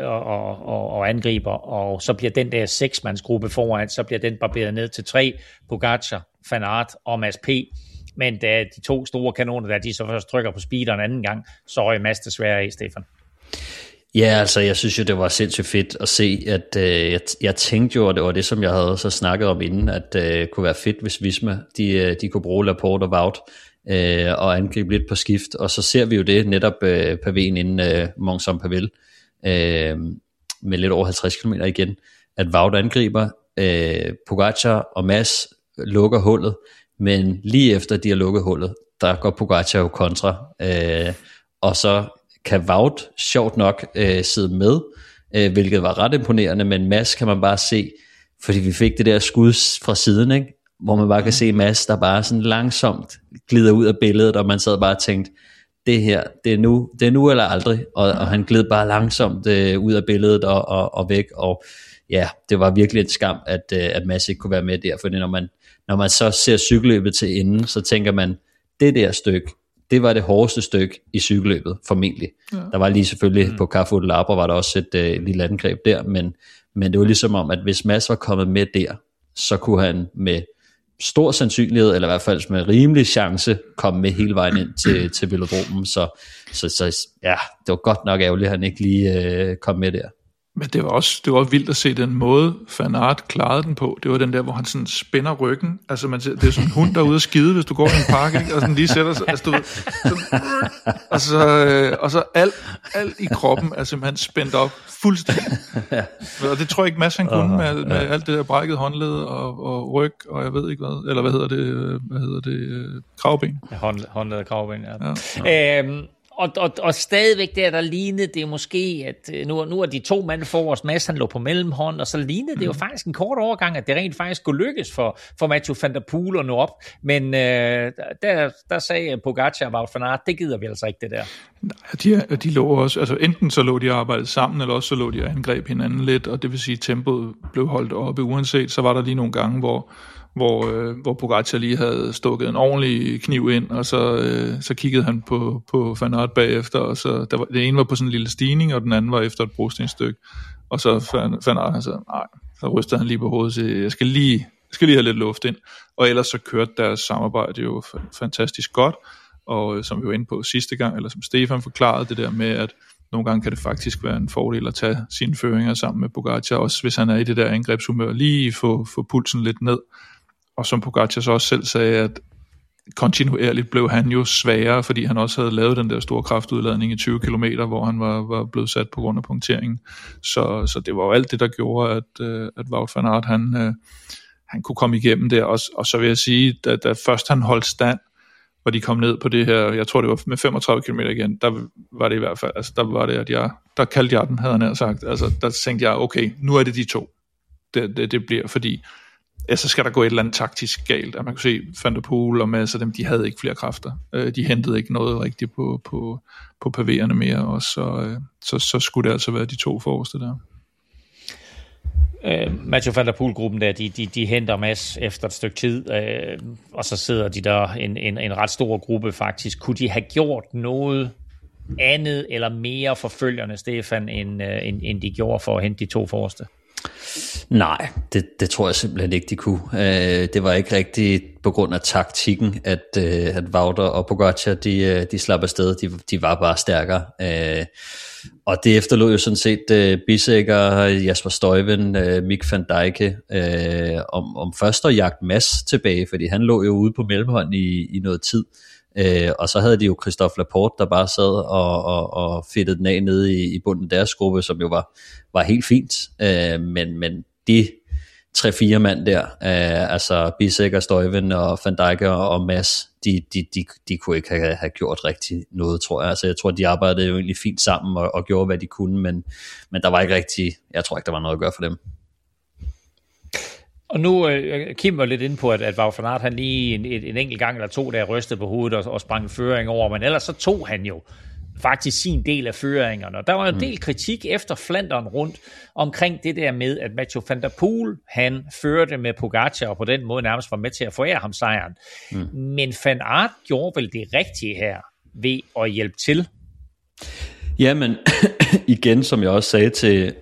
og angriber, og så bliver den der seksmandsgruppe foran, så bliver den barberet ned til 3, Pogačar, Van Aert og Mads P. Men da de to store kanoner, der de så først trykker på speederen anden gang, så røg Mads desværre af, Stefan. Ja, altså jeg synes jo, det var sindssygt fedt at se, at jeg tænkte jo, og det var det, som jeg havde så snakket om inden, at det kunne være fedt, hvis Visma, de kunne bruge Laporte og Wout og angribe lidt på skift, og så ser vi jo det netop pavéen inden Mont-Saint-Pavel med lidt over 50 km igen, at Wout angriber, Pogačar og Mads lukker hullet, men lige efter de har lukket hullet, der går Pogačar jo kontra, og så kan Wout sjovt nok sidde med, hvilket var ret imponerende, men Mads kan man bare se, fordi vi fik det der skud fra siden, ikke? Hvor man bare kan se Mads, der bare sådan langsomt glider ud af billedet, og man sad bare og tænkte, det her, det er nu eller aldrig, og han gled bare langsomt ud af billedet og væk, og ja, det var virkelig en skam, at Mads ikke kunne være med der, fordi når man så ser cykelløbet til enden, så tænker man, det der stykke, det var det hårdeste stykke i cykelløbet, formentlig. Ja. Der var lige selvfølgelig på Carrefour de l'Arbre, var der også et lille angreb der, men det var ligesom om, at hvis Mads var kommet med der, så kunne han med stor sandsynlighed, eller i hvert fald med rimelig chance, komme med hele vejen ind til velodromen. Så ja, det var godt nok ærgerligt, at han ikke lige kom med der. Men det var vildt at se den måde, Van Aert klarede den på. Det var den der, hvor han sådan spænder ryggen. Altså man ser, det er sådan en hund, der er ude at skide, hvis du går i en park, ikke? Og sådan lige sætter sig, altså, og så alt i kroppen er simpelthen spændt op fuldstændig. Og det tror jeg ikke Mads han kunne med alt det der brækket håndled og ryg, og jeg ved ikke hvad, eller hvad hedder det, kravben. Håndled og kravben, ja. Og stadigvæk der lignede det måske, at nu er de to mand forrest, Mads han lå på mellemhånd, og så lignede det jo faktisk en kort overgang, at det rent faktisk kunne lykkes for Mathieu van der Poel at nå op, men der sagde Pogačar og Wout van Aert, det gider vi altså ikke det der. Nej, de lå også, altså enten så lå de arbejdet sammen, eller også så lå de og angreb hinanden lidt, og det vil sige, at tempoet blev holdt oppe uanset, så var der lige nogle gange, hvor Pogačar lige havde stukket en ordentlig kniv ind, og så kiggede han på Van Aert bagefter, og så det ene var på sådan en lille stigning, og den anden var efter et brostenstykke, og så Van Aert han sagde, nej, så rystede han lige på hovedet og sagde, jeg skal lige have lidt luft ind, og ellers så kørte deres samarbejde jo fantastisk godt, og som vi var inde på sidste gang, eller som Stefan forklarede det der med, at nogle gange kan det faktisk være en fordel at tage sine føringer sammen med Pogačar, også hvis han er i det der angrebshumør, lige få pulsen lidt ned. Og som Pogačar så også selv sagde, at kontinuerligt blev han jo svagere, fordi han også havde lavet den der store kraftudladning i 20 kilometer, hvor han var blevet sat på grund af punkteringen. Så det var jo alt det, der gjorde, at Wout van Aert, han kunne komme igennem der. Og så vil jeg sige, da først han holdt stand, hvor de kom ned på det her, jeg tror det var med 35 km igen, der var det i hvert fald, altså der var det, at der kaldte jeg den, havde han nær sagt. Altså der tænkte jeg, okay, nu er det de to. Det bliver, fordi så skal der gå et eller andet taktisk galt. At man kunne se Van der Poel og masser af dem, de havde ikke flere kræfter. De hentede ikke noget rigtigt på pavéerne mere, og så skulle det altså være de to forreste der. Mathieu van der Poel-gruppen der, de henter Mads efter et stykke tid, og så sidder de der en ret stor gruppe faktisk. Kunne de have gjort noget andet eller mere forfølgende, Stefan, end de gjorde for at hente de to forreste? Nej, det tror jeg simpelthen ikke, de kunne. Det var ikke rigtigt på grund af taktikken, at Wouter og Pogačar, de slap afsted. De var bare stærkere. Og det efterlod jo sådan set Bissegger, Jasper Stuyven, Mick van Dijk om først at jagte Mads tilbage, fordi han lå jo ude på mellemhånd i noget tid. Og så havde de jo Christophe Laporte, der bare sad og fedtede den af nede i bunden af deres gruppe, som jo var helt fint. Men de 3-4 mand der, altså Bissegger, Stuyven og Van Dijk og Mads, de kunne ikke have gjort rigtig noget, tror jeg. Altså jeg tror, de arbejdede jo egentlig fint sammen og gjorde, hvad de kunne, men der var ikke rigtig, jeg tror ikke, der var noget at gøre for dem. Og nu Kim var lidt inde på, at Wout van Aert, han lige en enkelt gang eller to der rystede på hovedet og sprang føring over, men ellers så tog han jo faktisk sin del af føringerne. Og der var en del kritik efter Flandern rundt omkring det der med, at Mathieu van der Poel, han førte med Pogačar og på den måde nærmest var med til at forære ham sejren. Men Van Aert gjorde vel det rigtige her ved at hjælpe til? Jamen, igen, som jeg også sagde til,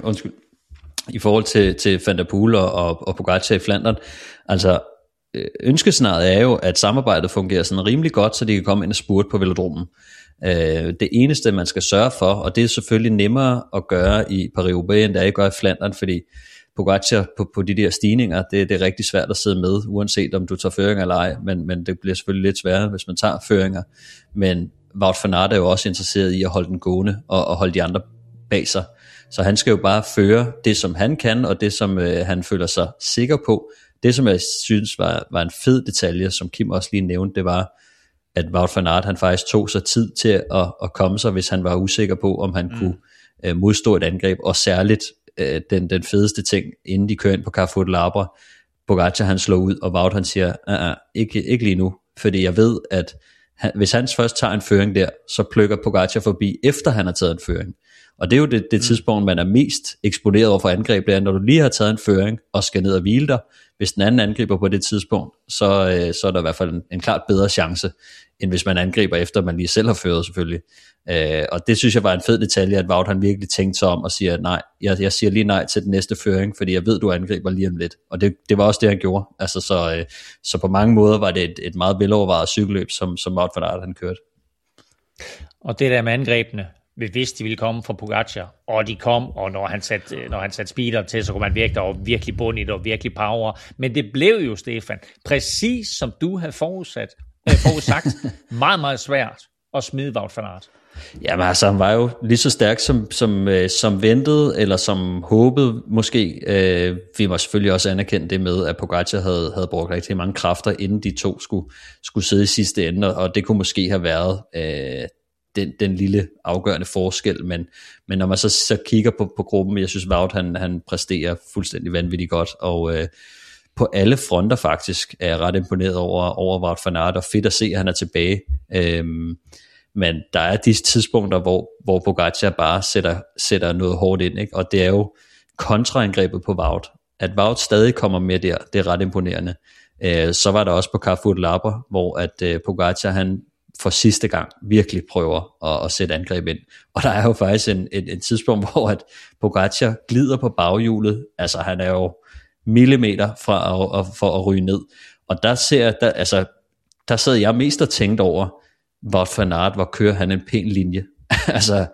i forhold til Van der Poel og Pogačar i Flandern, altså ønskescenariet er jo, at samarbejdet fungerer sådan rimelig godt, så de kan komme ind og spurte på velodromen. Det eneste man skal sørge for, og det er selvfølgelig nemmere at gøre i Paris-Roubaix, end det er at gøre i Flandern, fordi Pogačar på de der stigninger, det er rigtig svært at sidde med, uanset om du tager føringer eller ej, men det bliver selvfølgelig lidt sværere, hvis man tager føringer. Men Wout van Aert er jo også interesseret i at holde den gående og holde de andre bag sig. Så han skal jo bare føre det, som han kan, og det, som han føler sig sikker på. Det, som jeg synes var en fed detalje, som Kim også lige nævnte, det var, at Wout van Aert, han faktisk tog sig tid til at komme sig, hvis han var usikker på, om han kunne modstå et angreb, og særligt den fedeste ting, inden de kører ind på Carrefour de l'Arbre, Pogačar han slår ud, og Wout han siger, ikke lige nu, fordi jeg ved, at hvis han først tager en føring der, så plukker Pogačar forbi, efter han har taget en føring. Og det er jo det tidspunkt, man er mest eksponeret over for angreb, det er, når du lige har taget en føring og skal ned og hvile dig. Hvis den anden angriber på det tidspunkt, så er der i hvert fald en klart bedre chance, end hvis man angriber efter, man lige selv har ført selvfølgelig. Og det synes jeg var en fed detalje, at Wout han virkelig tænkte sig om og siger, nej, jeg siger lige nej til den næste føring, fordi jeg ved, du angriber lige om lidt. Og det var også det, han gjorde. Altså, så på mange måder var det et meget velovervejet cykelløb, som Wout van Aert han kørte. Og det der med angrebene, vi vidste, de ville komme fra Pogačar, og de kom, og når han satte speeder til, så kunne man virkelig, der var virkelig bund i det, og virkelig power. Men det blev jo, Stefan, præcis som du havde forudsagt, meget, meget svært at smide Wout van Aert. Jamen altså, han var jo lige så stærk som ventet, eller som håbet måske. Vi må selvfølgelig også anerkende det med, at Pogačar havde brugt rigtig mange kræfter, inden de to skulle sidde i sidste ende, og det kunne måske have været den lille afgørende forskel, men når man så kigger på gruppen, jeg synes Wout han præsterer fuldstændig vanvittigt godt, og på alle fronter faktisk er jeg ret imponeret over Wout van Aert, og fedt at se, at han er tilbage. Men der er disse tidspunkter, hvor Pogačar bare sætter noget hårdt ind, ikke? Og det er jo kontraangrebet på Wout. At Wout stadig kommer med der, det er ret imponerende. Så var der også på Carrefour de l'Arbre, hvor at Pogačar han for sidste gang virkelig prøver at sætte angreb ind. Og der er jo faktisk en tidspunkt, hvor at Pogačar glider på baghjulet. Altså han er jo millimeter for at ryge ned. Og der sad jeg mest og tænkte over, Wout van Aert, hvor kører han en pæn linje. Altså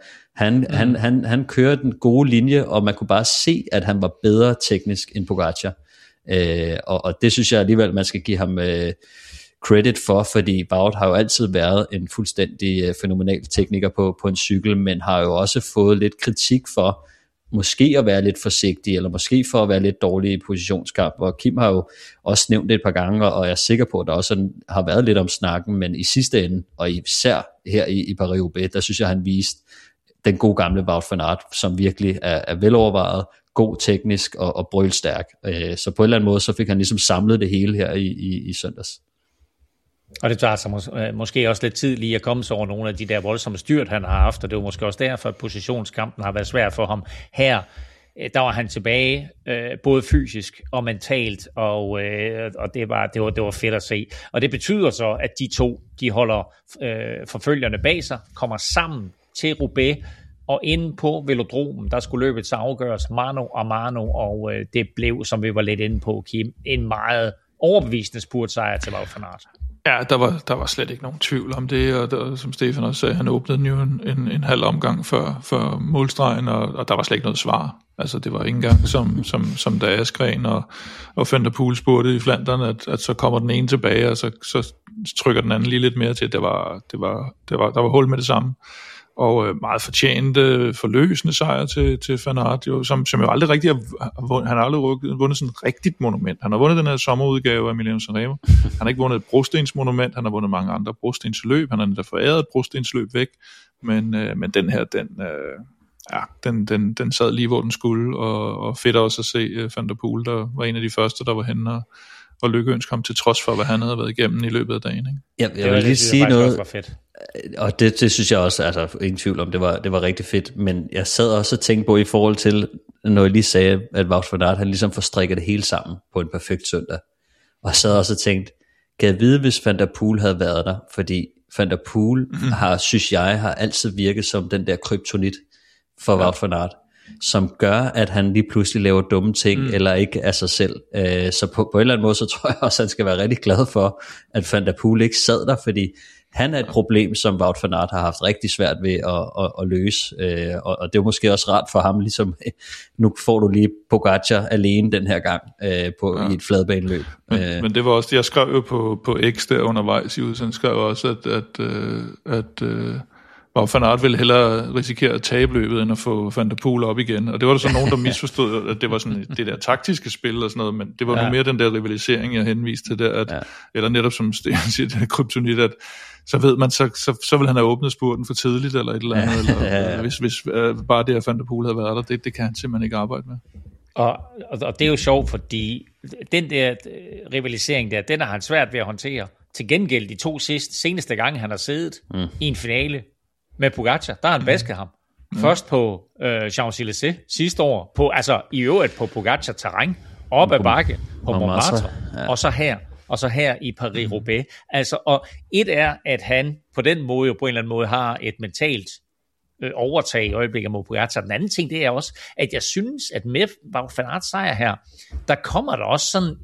han kører den gode linje, og man kunne bare se, at han var bedre teknisk end Pogačar. Og det synes jeg alligevel, man skal give ham credit for, fordi Wout har jo altid været en fuldstændig fænomenal tekniker på en cykel, men har jo også fået lidt kritik for måske at være lidt forsigtig, eller måske for at være lidt dårlig i positionskamp, og Kim har jo også nævnt det et par gange, og jeg er sikker på, at der også har været lidt om snakken, men i sidste ende, og især her i Paris-Roubaix, der synes jeg, han viste den gode gamle Wout van Aert, som virkelig er velovervejet, god teknisk og brølstærk. Så på en eller anden måde, så fik han ligesom samlet det hele her i søndags. Og det tager så måske også lidt tid lige at komme sig over nogle af de der voldsomme styrt, han har haft, og det var måske også derfor, at positionskampen har været svær for ham. Her, der var han tilbage, både fysisk og mentalt, og det var fedt at se. Og det betyder så, at de to, de holder forfølgerne bag sig, kommer sammen til Roubaix, og inde på velodromen, der skulle løbet så afgøres mano a mano, og det blev, som vi var lidt inde på, Kim, en meget overbevisende spurtsejr til Wout van Aert. Ja, der var slet ikke nogen tvivl om det, og der, som Stefan også sagde, han åbnede den jo en halv omgang før målstregen, og der var slet ikke noget svar. Altså det var ikke engang som da Askren og Van der Poel spurgte i Flandern, at så kommer den ene tilbage, og så trykker den anden lige lidt mere til. Der var hul med det samme. Og meget fortjente, forløsende sejr til Van Aert, jo, som jo aldrig rigtig han har aldrig vundet sådan et rigtigt monument. Han har vundet den her sommerudgave af Milano Sanremo. Han har ikke vundet et brostensmonument, han har vundet mange andre brostensløb, han har endda foræret et brostensløb væk, men den her, den sad lige, hvor den skulle, og fedt også at se Van der Poel, der var en af de første, der var henne og lykkeønske ham til trods for, hvad han havde været igennem i løbet af dagen. Ikke? Jeg vil lige sige noget, og det synes jeg også, altså ingen tvivl om, det var rigtig fedt, men jeg sad også og tænkte på i forhold til, når jeg lige sagde, at Wout van Aert, han ligesom får strikket det hele sammen på en perfekt søndag, og jeg sad også og tænkte, kan jeg vide, hvis Van der Poel havde været der, fordi Van der Poel har altid virket som den der kryptonit for Wout van Aert, som gør, at han lige pludselig laver dumme ting, eller ikke af sig selv. Så på en eller anden måde, så tror jeg også, at han skal være rigtig glad for, at Van der Poel ikke sad der, fordi han er et problem, som Wout van Aert har haft rigtig svært ved at løse, og det er måske også rart for ham, ligesom nu får du lige Pogačar alene den her gang i et fladbaneløb. Men det var også, jeg skrev jo på X der undervejs i udsendelsen, skrev også, at Wout van Aert ville hellere risikere at tabe løbet, end at få Van der Poel op igen. Og det var der så nogen, der misforstod, at det var sådan det der taktiske spil og sådan noget, men det var nu mere den der rivalisering, jeg henviste til der, eller netop som Sten siger, det er kryptonit, at så ved man, så vil han have åbnet spurten for tidligt, eller et eller andet, eller hvis bare det, at Van der Poel havde været der, det kan han simpelthen ikke arbejde med. Og det er jo sjovt, fordi den der rivalisering der, den har han svært ved at håndtere. Til gengæld de to seneste gange, han har siddet i en finale med Pogačar, der har han basket ham. Først på Champs-Élysées sidste år, i øvrigt på Pogačar-terræn, op ad bakke på Montmartre, og så her i Paris-Roubaix. Altså, og et er, at han på den måde, jo på en eller anden måde, har et mentalt overtag i øjeblikket mod Pogačar. Den anden ting, det er også, at jeg synes, at med Wout van Aerts sejr her, der kommer der også sådan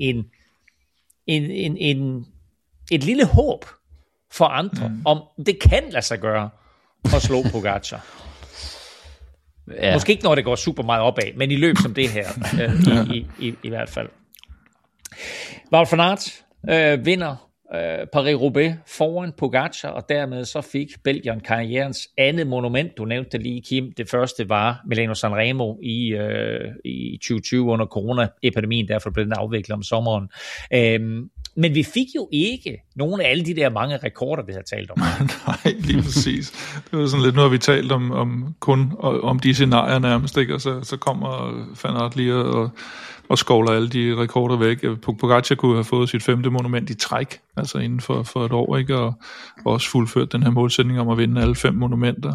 et lille håb for andre, om det kan lade sig gøre at slå Pogačar. Ja. Måske ikke, når det går super meget opad, men i løb som det her, i hvert fald. Wout van Aert vinder Paris-Roubaix foran Pogačar, og dermed så fik Belgien karrierens andet monument. Du nævnte det lige, Kim. Det første var Milano Sanremo i 2020 under corona-epidemien, derfor blev den afviklet om sommeren. Men vi fik jo ikke nogen af alle de der mange rekorder, vi har talt om. Nej, lige præcis. Det var sådan lidt, nu har vi talt om de scenarier nærmest, ikke? Og så kommer Van Aert lige og skovler alle de rekorder væk. Pogačar kunne have fået sit 5. monument i træk, altså inden for et år, ikke? Og også fuldført den her målsætning om at vinde alle 5 monumenter.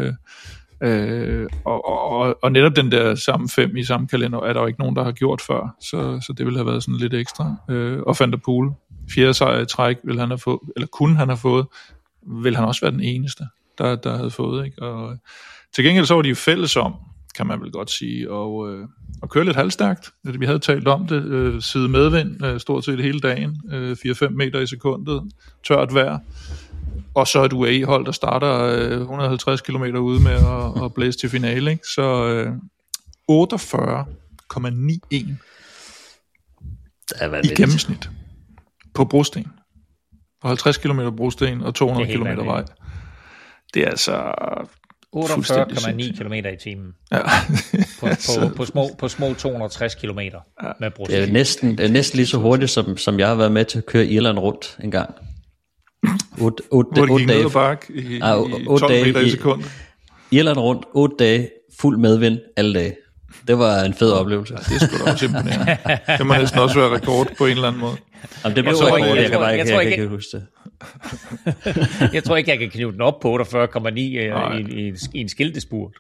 Og netop den der samme 5 i samme kalender er der jo ikke nogen, der har gjort før, så det ville have været sådan lidt ekstra. Og Van der Poel, 4. sejr i træk, ville han have fået, eller kunne han have fået, ville han også være den eneste, der havde fået, ikke? Og til gengæld så var de jo fælles om, kan man vel godt sige, og køre lidt halvstærkt. Vi havde talt om det, side medvind stort set hele dagen, 4-5 meter i sekundet, tørt vejr. Og så et UAE-hold, der starter 150 km ude med at blæse til finale, ikke? Så 48,91 i gennemsnit på brosten. På 50 km brosten og 200 km vej. Det er altså 48,9 km i timen. Ja. på små 260 km med brosten. Det er næsten lige så hurtigt, som jeg har været med til at køre Irland rundt en gang. 8 dage. 12 meter i sekundet. Irland rundt, 8 dage, fuld medvind alle dage. Det var en fed oplevelse. Ja, det skulle da også imponerende. Det må næsten også være rekord på en eller anden måde. Jamen, det bliver rekord, jeg kan ikke huske det. Jeg tror ikke, jeg kan knive den op på 48,9 i en skiltespurt.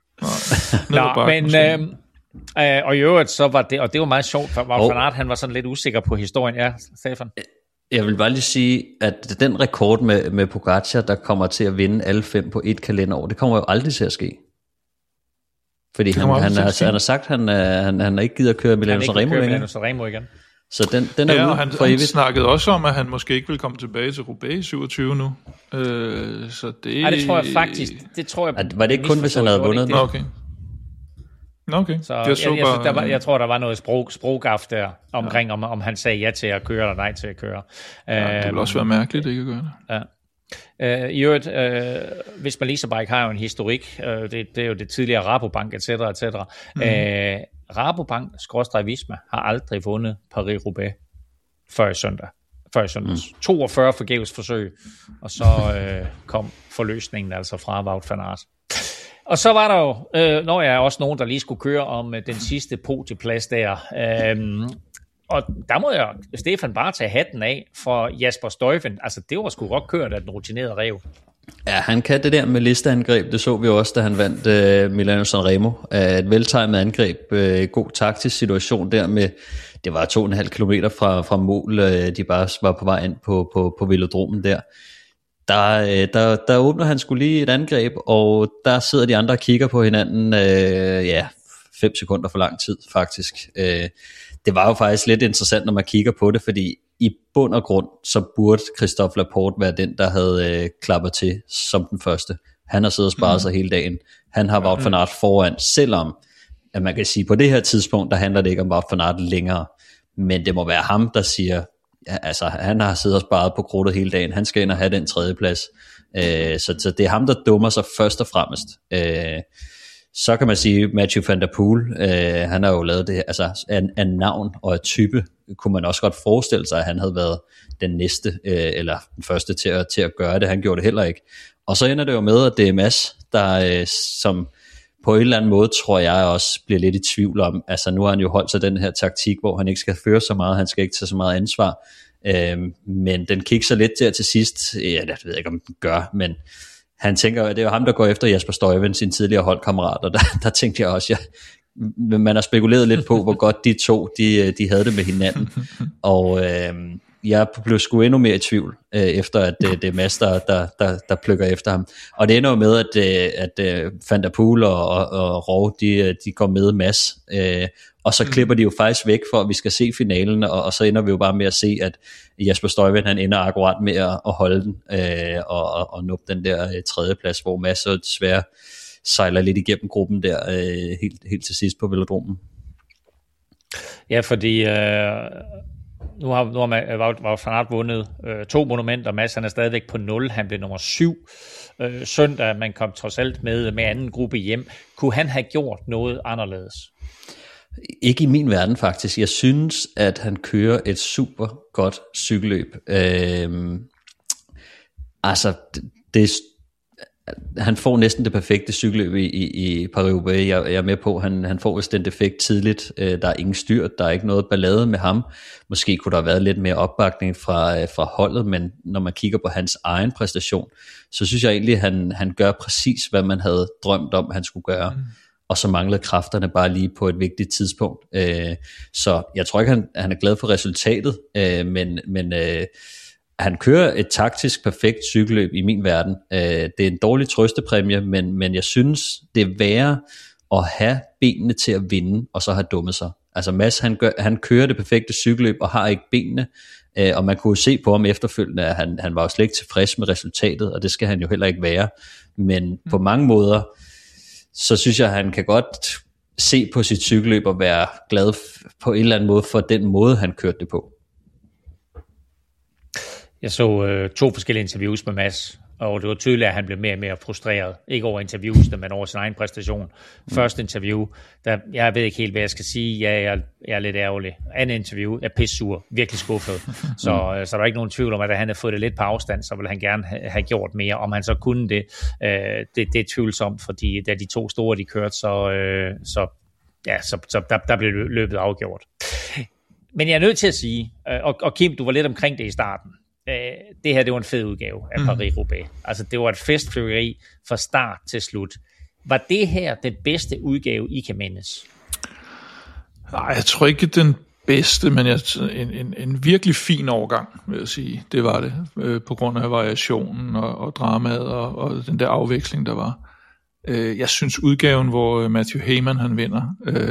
Og i øvrigt, så var det, og det var meget sjovt, for Van Aert, han var sådan lidt usikker på historien. Ja, Stefan? Jeg vil bare lige sige, at den rekord med Pogačar, der kommer til at vinde alle 5 på et kalenderår, det kommer jo aldrig til at ske. Fordi han har sagt, at han ikke gider at køre Milano-Sanremo igen. Så den er ude han snakkede også om, at han måske ikke vil komme tilbage til Roubaix 27 nu. Så det... det tror jeg faktisk. Var det ikke kun, hvis han havde vundet? Okay. Så jeg tror, der var noget sproggaf der omkring, om han sagde ja til at køre eller nej til at køre. Det vil også være mærkeligt, ikke at gøre det. Ja. I øvrigt, hvis man lige så bare ikke har jo en historik, det er jo det tidligere Rabobank, etc. Rabobank/Visma har aldrig vundet Paris-Roubaix før i søndags. 42 forgæves forsøg, og så kom forløsningen altså fra Wout van Aert. Og så var der jo, når jeg også nogen, der lige skulle køre om den sidste podieplads der. Og der må jeg, Stefan, bare tage hatten af for Jasper Stuyven. Altså, det var sgu godt kørt af den rutinerede ræv. Ja, han kan det der med listeangreb. Det så vi også, da han vandt Milano Sanremo. Et veltimet angreb, god taktisk situation der med, det var 2,5 kilometer fra mål. De bare var på vej ind på velodromen der. Der åbner han skulle lige et angreb, og der sidder de andre og kigger på hinanden, 5 sekunder for lang tid faktisk. Det var jo faktisk lidt interessant, når man kigger på det, fordi i bund og grund, så burde Christophe Laporte være den, der havde klappet til som den første. Han har siddet og sparet sig hele dagen. Han har Wout van Aert foran, selvom at man kan sige, på det her tidspunkt, der handler det ikke om Wout van Aert længere, men det må være ham, der siger, altså han har siddet og sparet på krudtet hele dagen, han skal ind og have den 3. plads, så det er ham, der dummer sig først og fremmest. Så kan man sige, Mathieu van der Poel, han har jo lavet det, altså af navn og af type, kunne man også godt forestille sig, at han havde været den næste, eller den første til at gøre det. Han gjorde det heller ikke. Og så ender det jo med, at det er Mads, der som på en eller anden måde, tror jeg også bliver lidt i tvivl om, altså nu har han jo holdt sig den her taktik, hvor han ikke skal føre så meget, han skal ikke tage så meget ansvar, men den kigger lidt der til sidst, ja, det ved jeg ikke, om den gør, men han tænker, at det er jo ham, der går efter Jasper Stuyven, sin tidligere holdkammerat, og der tænkte jeg også, man har spekuleret lidt på, hvor godt de to, de havde det med hinanden, og jeg blev sgu endnu mere i tvivl, efter at det er Mads, der plukker efter ham. Og det ender jo med, at Van der Poel og Rov, de går med Mads, og så klipper de jo faktisk væk, for at vi skal se finalen, og så ender vi jo bare med at se, at Jasper Stuyven, han ender akkurat med at holde den, og nå den der 3. plads, hvor Mads så desværre sejler lidt igennem gruppen der, helt til sidst på velodromen. Ja, fordi nu har Wout van Aert vundet 2 monumenter. Mads, han er stadigvæk på 0. Han blev nummer 7 søndag. Man kom trods alt med anden gruppe hjem. Kunne han have gjort noget anderledes? Ikke i min verden faktisk. Jeg synes, at han kører et super godt cykelløb. Han får næsten det perfekte cykelløb i Paris-Roubaix. Jeg er med på, at han får vist den defekt tidligt. Der er ingen styr, der er ikke noget ballade med ham. Måske kunne der have været lidt mere opbakning fra holdet, men når man kigger på hans egen præstation, så synes jeg egentlig, at han gør præcis, hvad man havde drømt om, han skulle gøre. Og så manglede kræfterne bare lige på et vigtigt tidspunkt. Så jeg tror ikke, han er glad for resultatet, men han kører et taktisk perfekt cykelløb i min verden. Det er en dårlig trøstepræmie, men jeg synes, det er værre at have benene til at vinde, og så have dummet sig. Altså Mads, han kører det perfekte cykelløb, og har ikke benene, og man kunne jo se på ham efterfølgende, at han var jo slet ikke tilfreds med resultatet, og det skal han jo heller ikke være. Men på mange måder, så synes jeg, at han kan godt se på sit cykelløb og være glad på en eller anden måde for den måde, han kørte det på. Jeg så 2 forskellige interviews med Mads, og det var tydeligt, at han blev mere og mere frustreret. Ikke over interviewsene, men over sin egen præstation. Første interview, jeg ved ikke helt, hvad jeg skal sige. Jeg er lidt ærgerlig. Andet interview er pissur, virkelig skuffet. Så der er ikke nogen tvivl om, at han havde fået det lidt på afstand, så ville han gerne have gjort mere. Om han så kunne det, det er tvivlsomt, fordi da de 2 store, de kørte, så der blev løbet afgjort. Men jeg er nødt til at sige, og Kim, du var lidt omkring det i starten, det her, det var en fed udgave af Paris-Roubaix. Altså, det var et festfyrværkeri fra start til slut. Var det her den bedste udgave, I kan mindes? Nej, jeg tror ikke den bedste, men en virkelig fin overgang, vil jeg sige. Det var det, på grund af variationen og dramaet og den der afveksling, der var. Jeg synes udgaven, hvor Matthew Hayman han vinder,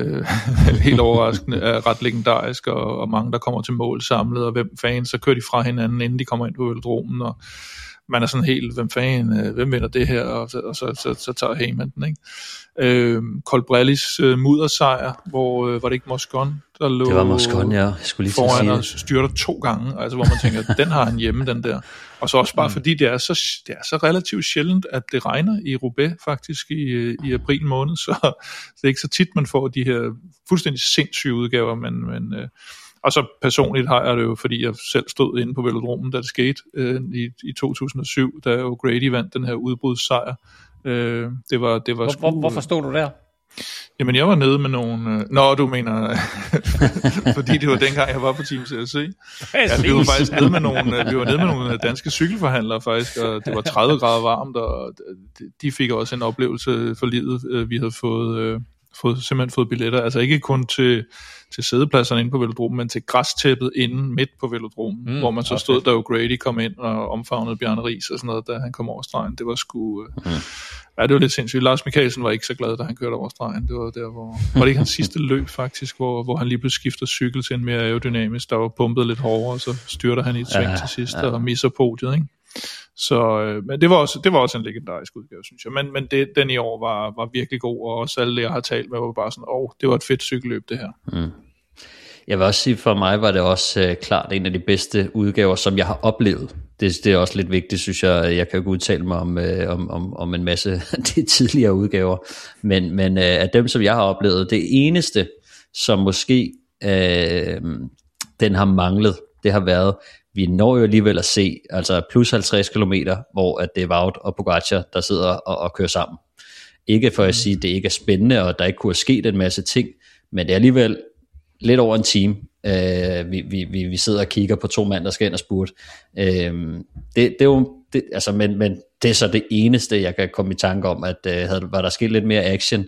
helt overraskende, er ret legendarisk, og mange der kommer til mål samlet, og hvem fanden, så kører de fra hinanden, inden de kommer ind på velodromen, og man er sådan helt, hvem vinder det her, og så tager Hayman den, ikke? Colbrellis muddersejr, hvor var det ikke Moscon, der lå, det var Moscon, ja. Jeg skulle lige foran og styrter 2 gange, altså hvor man tænker, den har han hjemme, den der. Og så også bare fordi det er så relativt sjældent, at det regner i Roubaix faktisk i april måned, så det er ikke så tit, man får de her fuldstændig sindssyge udgaver, men og så personligt har jeg det jo, fordi jeg selv stod inde på velodromen, da det skete i 2007, da O'Grady vandt den her udbrudssejr. Det var Hvorfor stod du der? Jamen, jeg var nede med nogle... du mener... fordi det var dengang, jeg var på Team CLC. Ja, vi var faktisk nede med nogle danske cykelforhandlere, faktisk, og det var 30 grader varmt, og de fik også en oplevelse for livet. Vi havde simpelthen fået billetter, altså ikke kun til sædepladserne inde på velodromen, men til græstæppet inde midt på velodromen, hvor man så stod, da O'Grady kom ind og omfavnede Bjarne Riis og sådan noget, da han kom over stregen. Det var sgu... Ja, det var lidt sindssygt. Lars Mikkelsen var ikke så glad, da han kørte over stregen. Det var der, hvor det ikke hans sidste løb faktisk, hvor han lige blev skiftet cykel til en mere aerodynamisk, der var pumpet lidt hårdere, og så styrter han i et sving til sidst og misser podiet, ikke? Så, men det var også en legendarisk udgave, synes jeg. Men den i år var virkelig god, og også alle jeg har talt med var bare sådan, det var et fedt cykelløb, det her. Jeg vil også sige, for mig var det også klart en af de bedste udgaver, som jeg har oplevet. Det er også lidt vigtigt, synes jeg. Jeg kan jo ikke udtale mig om en masse af de tidligere udgaver. Men af dem, som jeg har oplevet, det eneste, som måske den har manglet, det har været, vi når jo alligevel at se, altså plus 50 kilometer, hvor at det er Wout og Pogačar, der sidder og kører sammen. Ikke for at sige, at det ikke er spændende, og der ikke kunne have sket en masse ting, men det er alligevel lidt over en time. Vi sidder og kigger på 2 mand, der skal ind og spurte. Det er jo, men det er så det eneste, jeg kan komme i tanke om, at var der sket lidt mere action,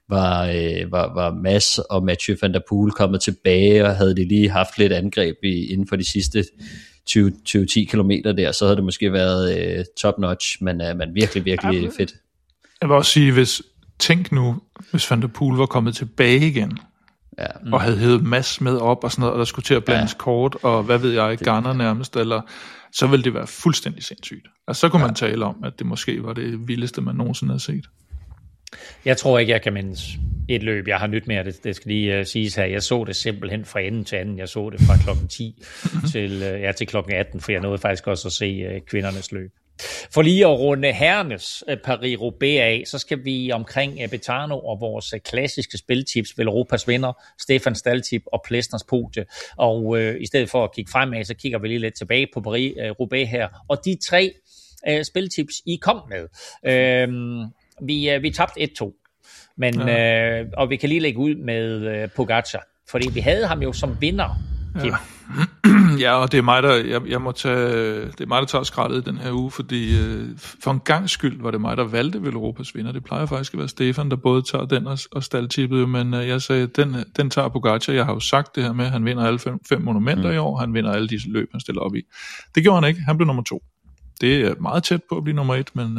var Mads og Mathieu van der Poel kommet tilbage, og havde de lige haft lidt angreb inden for de sidste 20-10 kilometer der, så havde det måske været top notch, men virkelig, virkelig fedt. Jeg vil også sige, tænk nu, hvis van der Poel var kommet tilbage igen, og havde hævet Mads med op og sådan noget, og der skulle til at blandes kort, og hvad ved jeg, Garner nærmest, eller så ville det være fuldstændig sindssygt. Altså så kunne man tale om, at det måske var det vildeste, man nogensinde har set. Jeg tror ikke, jeg kan mindes et løb, jeg har nyt mere, det skal lige siges her. Jeg så det simpelthen fra enden til anden. Jeg så det fra klokken 10 til klokken 18, for jeg nåede faktisk også at se kvindernes løb. For lige at runde herrenes Paris-Roubaix af, så skal vi omkring Betano og vores klassiske spiltips, Velropas vinder, Stefan Staltip og Plesners podie. Og i stedet for at kigge fremad, så kigger vi lige lidt tilbage på Paris-Roubaix her. Og de 3 spiltips, I kom med. Vi tabte 1-2, men, og vi kan lige lægge ud med Pogačar, fordi vi havde ham jo som vinder. Ja, og det er mig, der tager skrattet i den her uge, fordi for en gangs skyld var det mig, der valgte Velropas vinder. Det plejer faktisk at være Stefan, der både tager den og Staltippet, men jeg sagde, den tager Pogačar. Jeg har jo sagt det her med, at han vinder alle 5 monumenter i år, han vinder alle disse løb, han stiller op i. Det gjorde han ikke, han blev nummer 2. Det er meget tæt på at blive nummer 1, men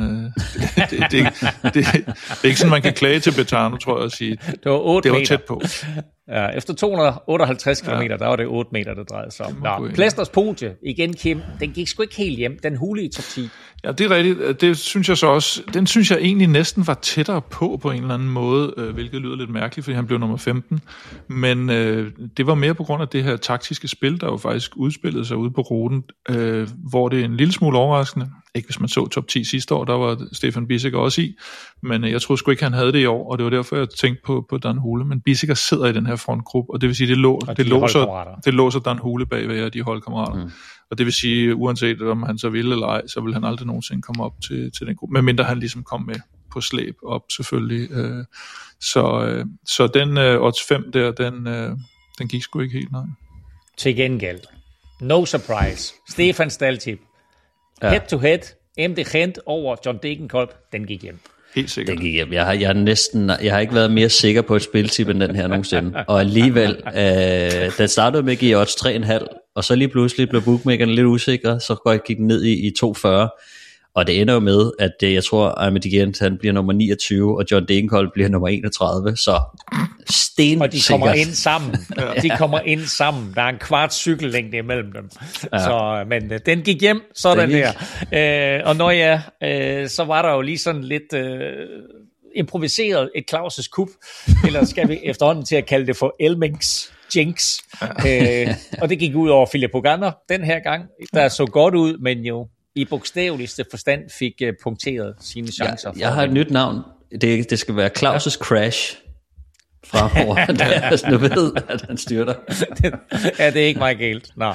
det er ikke sådan, man kan klage til Betano, tror jeg at sige. Det var 8 meter. Det var tæt på. Ja, efter 258 km, der var det 8 meter, der drejede sig om. Plæsters podie, igen Kim, den gik sgu ikke helt hjem, den hule i top 10. Ja, det er rigtigt. Det synes jeg så også, den synes jeg egentlig næsten var tættere på en eller anden måde, hvilket lyder lidt mærkeligt, fordi han blev nummer 15. Men det var mere på grund af det her taktiske spil, der jo faktisk udspillede sig ude på ruten, hvor det er en lille smule overraskende. Ikke hvis man så top 10 sidste år, der var Stefan Bissegger også i, men jeg troede sgu ikke, han havde det i år, og det var derfor, jeg tænkte på Dan Hule. Men Bissegger sidder i den her frontgruppe, og det vil sige, det låser Dan Hule bagved af de holdkammerater. Mm. Og det vil sige, uanset om han så ville eller ej, så vil han aldrig nogensinde komme op til den gruppe, medmindre han ligesom kom med på slæb op selvfølgelig. Så den odds 5 der, den gik sgu ikke helt, nej. Til gengæld, no surprise, Stefan Staltip, head to head, MD Gent over John Degenkolb, den gik hjem. Helt sikkert. Den gik hjem. Jeg har ikke været mere sikker på et spiltip end den her nogensinde. Og alligevel, den startede med at give odds 3,5, og så lige pludselig blev bookmakerne lidt usikre, så gik den ned i 2,40. Og det ender jo med, at jeg tror, Ahmed Gent, han bliver nummer 29, og John Degenkolb bliver nummer 31, så stensikkert. Og de kommer ind sammen. De kommer ind sammen. Der er en kvart cykellængde imellem dem. Ja. Så, men den gik hjem, sådan der. Og så var der jo lige sådan lidt improviseret et Claus' kup, eller skal vi efterhånden til at kalde det for Elmings Jinx. Og det gik ud over Philip Pogacar den her gang, der så godt ud, men jo i bogstaveligste forstand fik punkteret sine chancer. Jeg har et nyt navn. Det skal være Claus' Crash fremover. Du ved, at han styrter. Ja, det er ikke meget galt. Nå.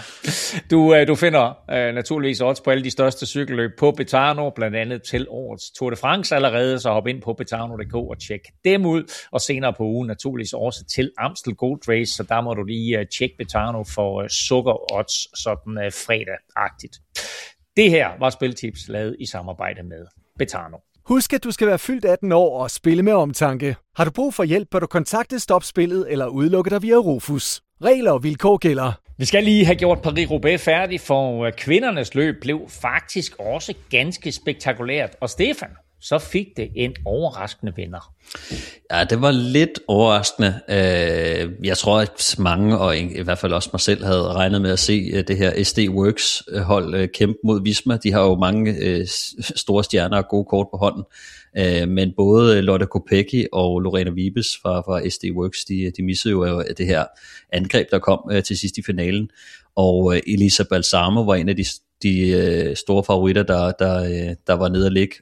Du finder naturligvis odds på alle de største cykelløb på Betano, blandt andet til årets Tour de France allerede, så hop ind på betano.dk og tjek dem ud, og senere på ugen naturligvis også til Amstel Gold Race, så der må du lige tjekke Betano for sukker-odds, sådan fredag-agtigt. Det her var Spiltips lavet i samarbejde med Betano. Husk, at du skal være fyldt 18 år og spille med omtanke. Har du brug for hjælp, bør du kontakte Stop Spillet eller udelukke dig via Rufus. Regler og vilkår gælder. Vi skal lige have gjort Paris-Roubaix færdig, for kvindernes løb blev faktisk også ganske spektakulært. Og Stefan, så fik det en overraskende vinder. Ja, det var lidt overraskende. Jeg tror, at mange, og i hvert fald også mig selv, havde regnet med at se det her SD Works hold kæmpe mod Visma. De har jo mange store stjerner og gode kort på hånden. Men både Lotte Kopecky og Lorena Wiebes fra SD Works, de missede jo det her angreb, der kom til sidst i finalen. Og Elisa Balsamo var en af de store favoritter, der var nede at ligge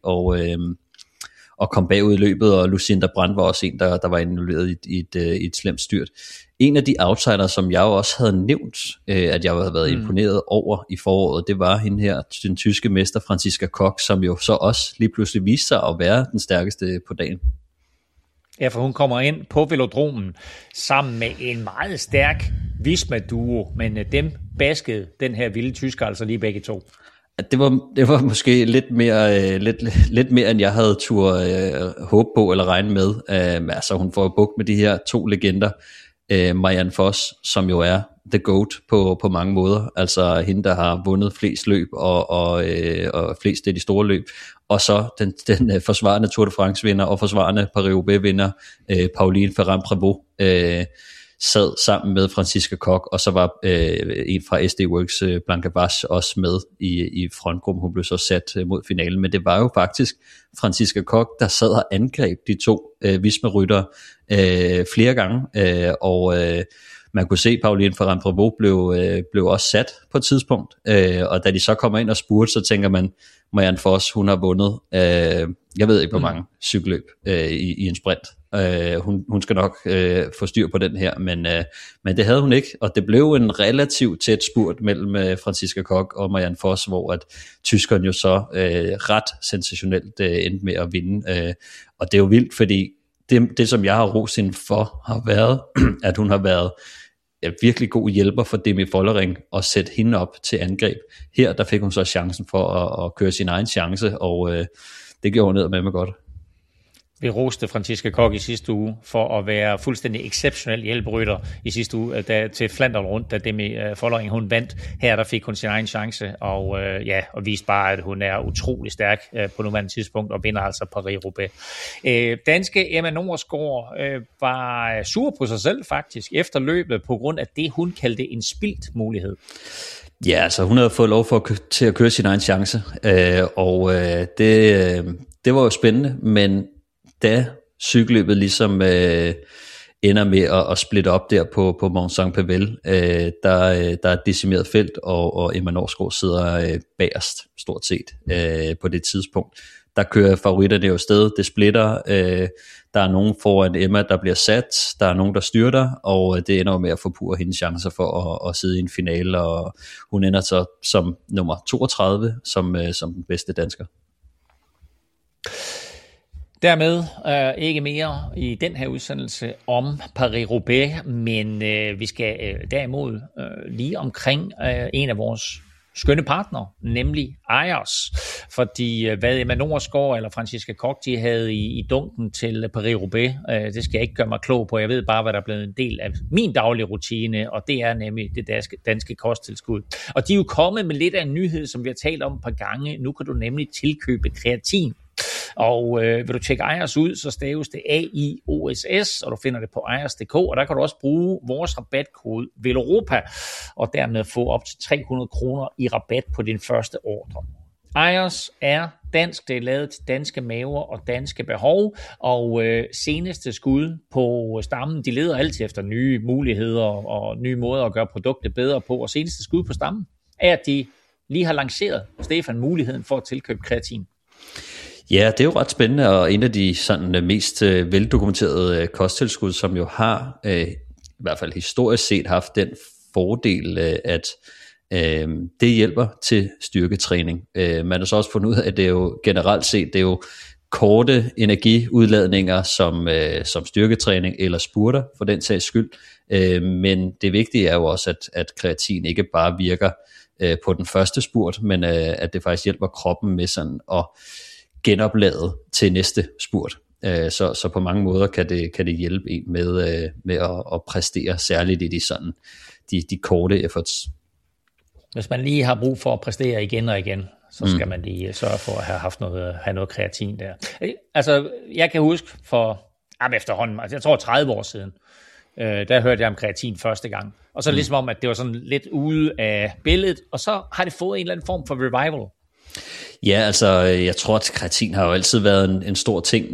og kom bagud i løbet, og Lucinda Brandt var også en, der var involveret i et slemt styrt. En af de outsiders, som jeg jo også havde nævnt, at jeg havde været imponeret over i foråret, det var hende her, den tyske mester Franziska Koch, som jo så også lige pludselig viste sig at være den stærkeste på dagen. Ja, for hun kommer ind på velodromen sammen med en meget stærk Visma-duo, men dem baskede den her vilde tysker altså lige begge to. Det var måske lidt mere end jeg havde håb på eller regne med. Altså hun får bugt med de her to legender, Marianne Vos, som jo er the GOAT på mange måder, altså hende, der har vundet flest løb og flest af de store løb, og så den forsvarende Tour de France vinder og forsvarende Paris-Roubaix vinder, Pauline Ferrand-Prévot, sad sammen med Franziska Koch, og så var en fra SD Works, Blanca Basch, også med i frontgruppen. Hun blev så sat mod finalen, men det var jo faktisk Franziska Koch, der sad og angreb de to Visma-ryttere flere gange, og man kunne se, at Pauline Ferrand-Prévot blev også sat på et tidspunkt, og da de så kommer ind og spurgte, så tænker man, Marianne Vos, hun har vundet, jeg ved ikke hvor mange cykelløb i en sprint. Hun skal nok få styr på den her, men det havde hun ikke, og det blev en relativt tæt spurt mellem Franziska Koch og Marianne Vos, hvor at tyskeren jo så ret sensationelt endte med at vinde, og det er jo vildt, fordi det som jeg har rost hende for, har været, at hun har været virkelig god hjælper for Demi Vollering og sætte hende op til angreb. Her der fik hun så chancen for at køre sin egen chance, og det gjorde hun ned med godt. Vi roste Franciska Koch i sidste uge for at være fuldstændig exceptionel hjælperytter i sidste uge til Flandern rundt, da Demi Vollering hun vandt. Her der fik hun sin egen chance og viste bare, at hun er utrolig stærk på nuværende tidspunkt og vinder altså Paris-Roubaix. Danske Emma Norsgaard var sur på sig selv faktisk efter løbet på grund af det, hun kaldte en spildt mulighed. Ja, altså hun havde fået lov til at køre sin egen chance, det var jo spændende, men da cykelløbet ligesom ender med at splitte op der på Mont Saint-Pével, der er et decimeret felt, og Emma Norsgaard sidder bagerst stort set på det tidspunkt. Der kører favoritterne jo afsted, det splitter, der er nogen foran Emma, der bliver sat, der er nogen, der styrter, og det ender med at forpurre hendes chancer for at sidde i en finale, og hun ender så som nummer 32, som den bedste dansker. Dermed ikke mere i den her udsendelse om Paris-Roubaix, men vi skal derimod lige omkring en af vores skønne partner, nemlig Ayers. Fordi hvad Emma Norsgaard eller Franciska Koch de havde i dunken til Paris-Roubaix, det skal jeg ikke gøre mig klog på. Jeg ved bare, hvad der er blevet en del af min daglige rutine, og det er nemlig det danske kosttilskud. Og de er jo kommet med lidt af en nyhed, som vi har talt om et par gange. Nu kan du nemlig tilkøbe kreatin. Og vil du tjekke Ayers ud, så staves det AIOSS, og du finder det på Ayers.dk, og der kan du også bruge vores rabatkode VELOROPA, og dermed få op til 300 kroner i rabat på din første ordre. Ayers er dansk, det er lavet til danske maver og danske behov, og seneste skud på stammen, de leder altid efter nye muligheder og nye måder at gøre produktet bedre på, og seneste skud på stammen er, at de lige har lanceret, Stefan, muligheden for at tilkøbe kreatin. Ja, det er jo ret spændende, og en af de sådan mest veldokumenterede kosttilskud, som jo har, i hvert fald historisk set, haft den fordel, at det hjælper til styrketræning. Man har så også fundet ud af, at det er jo generelt set, det er jo korte energiudladninger som styrketræning eller spurter, for den sags skyld. Men det vigtige er jo også, at kreatin ikke bare virker på den første spurt, men at det faktisk hjælper kroppen med sådan at genoplade til næste spurt. Så på mange måder kan det hjælpe en med at præstere, særligt i de korte efforts. Hvis man lige har brug for at præstere igen og igen, så skal man lige sørge for at have noget kreatin der. Altså, jeg kan huske efterhånden, jeg tror 30 år siden, der hørte jeg om kreatin første gang. Og så ligesom om, at det var sådan lidt ude af billedet, og så har det fået en eller anden form for revival. Ja, altså, jeg tror, at kreatin har jo altid været en stor ting,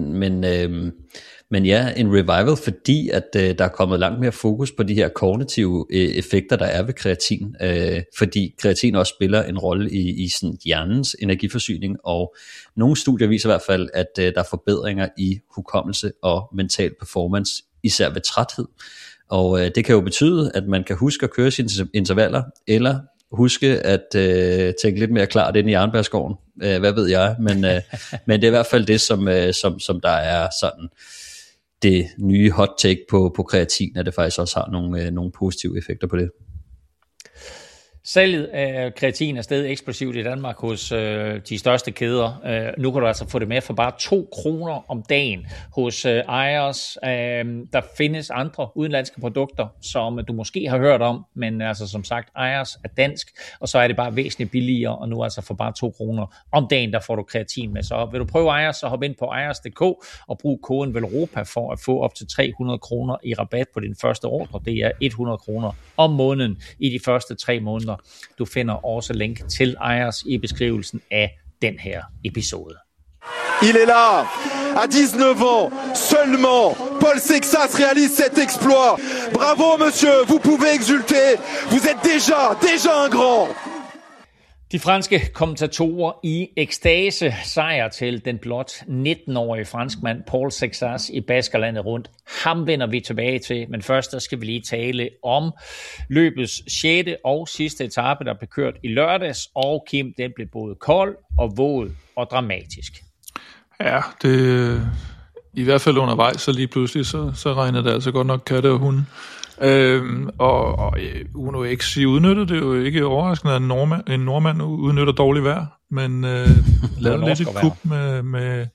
men ja, en revival, fordi at der er kommet langt mere fokus på de her kognitive effekter, der er ved kreatin, fordi kreatin også spiller en rolle i sådan hjernens energiforsyning, og nogle studier viser i hvert fald, at der er forbedringer i hukommelse og mental performance, især ved træthed, og det kan jo betyde, at man kan huske at køre sine intervaller, eller huske at tænke lidt mere klart ind i Arnbergsgården, hvad ved jeg, men det er i hvert fald det, som der er sådan det nye hot take på kreatin, at det faktisk også har nogle positive effekter på det. Salget af kreatin er stadig eksplosivt i Danmark hos de største kæder. Nu kan du altså få det med for bare 2 kroner om dagen hos Ayers. Der findes andre udenlandske produkter, som du måske har hørt om, men altså som sagt, Ayers er dansk, og så er det bare væsentligt billigere, og nu altså for bare 2 kroner om dagen, der får du kreatin med. Så vil du prøve Ayers, så hop ind på Ayers.dk og brug koden VELOROPA for at få op til 300 kroner i rabat på din første ordre. Det er 100 kroner om måneden i de første 3 måneder. Du finder også link til Ayers i beskrivelsen af den her episode. Il est là, à 19 ans, seulement, Paul Sexas réalise cet exploit. Bravo monsieur, vous pouvez exulter, vous êtes déjà un grand. De franske kommentatorer i ekstase, sejr til den blot 19-årige franskmand Paul Sexas i Baskerlandet rundt. Ham vender vi tilbage til, men først der skal vi lige tale om løbets 6. og sidste etape, der blev kørt i lørdags, og Kim, den blev både kold og våd og dramatisk. Ja, det i hvert fald undervejs, så lige pludselig, så regnede det altså godt nok katte og hunde. Og Uno X udnyttede det jo ikke overraskende, at en nordmand udnytter dårligt vejr, men lavede lidt et kup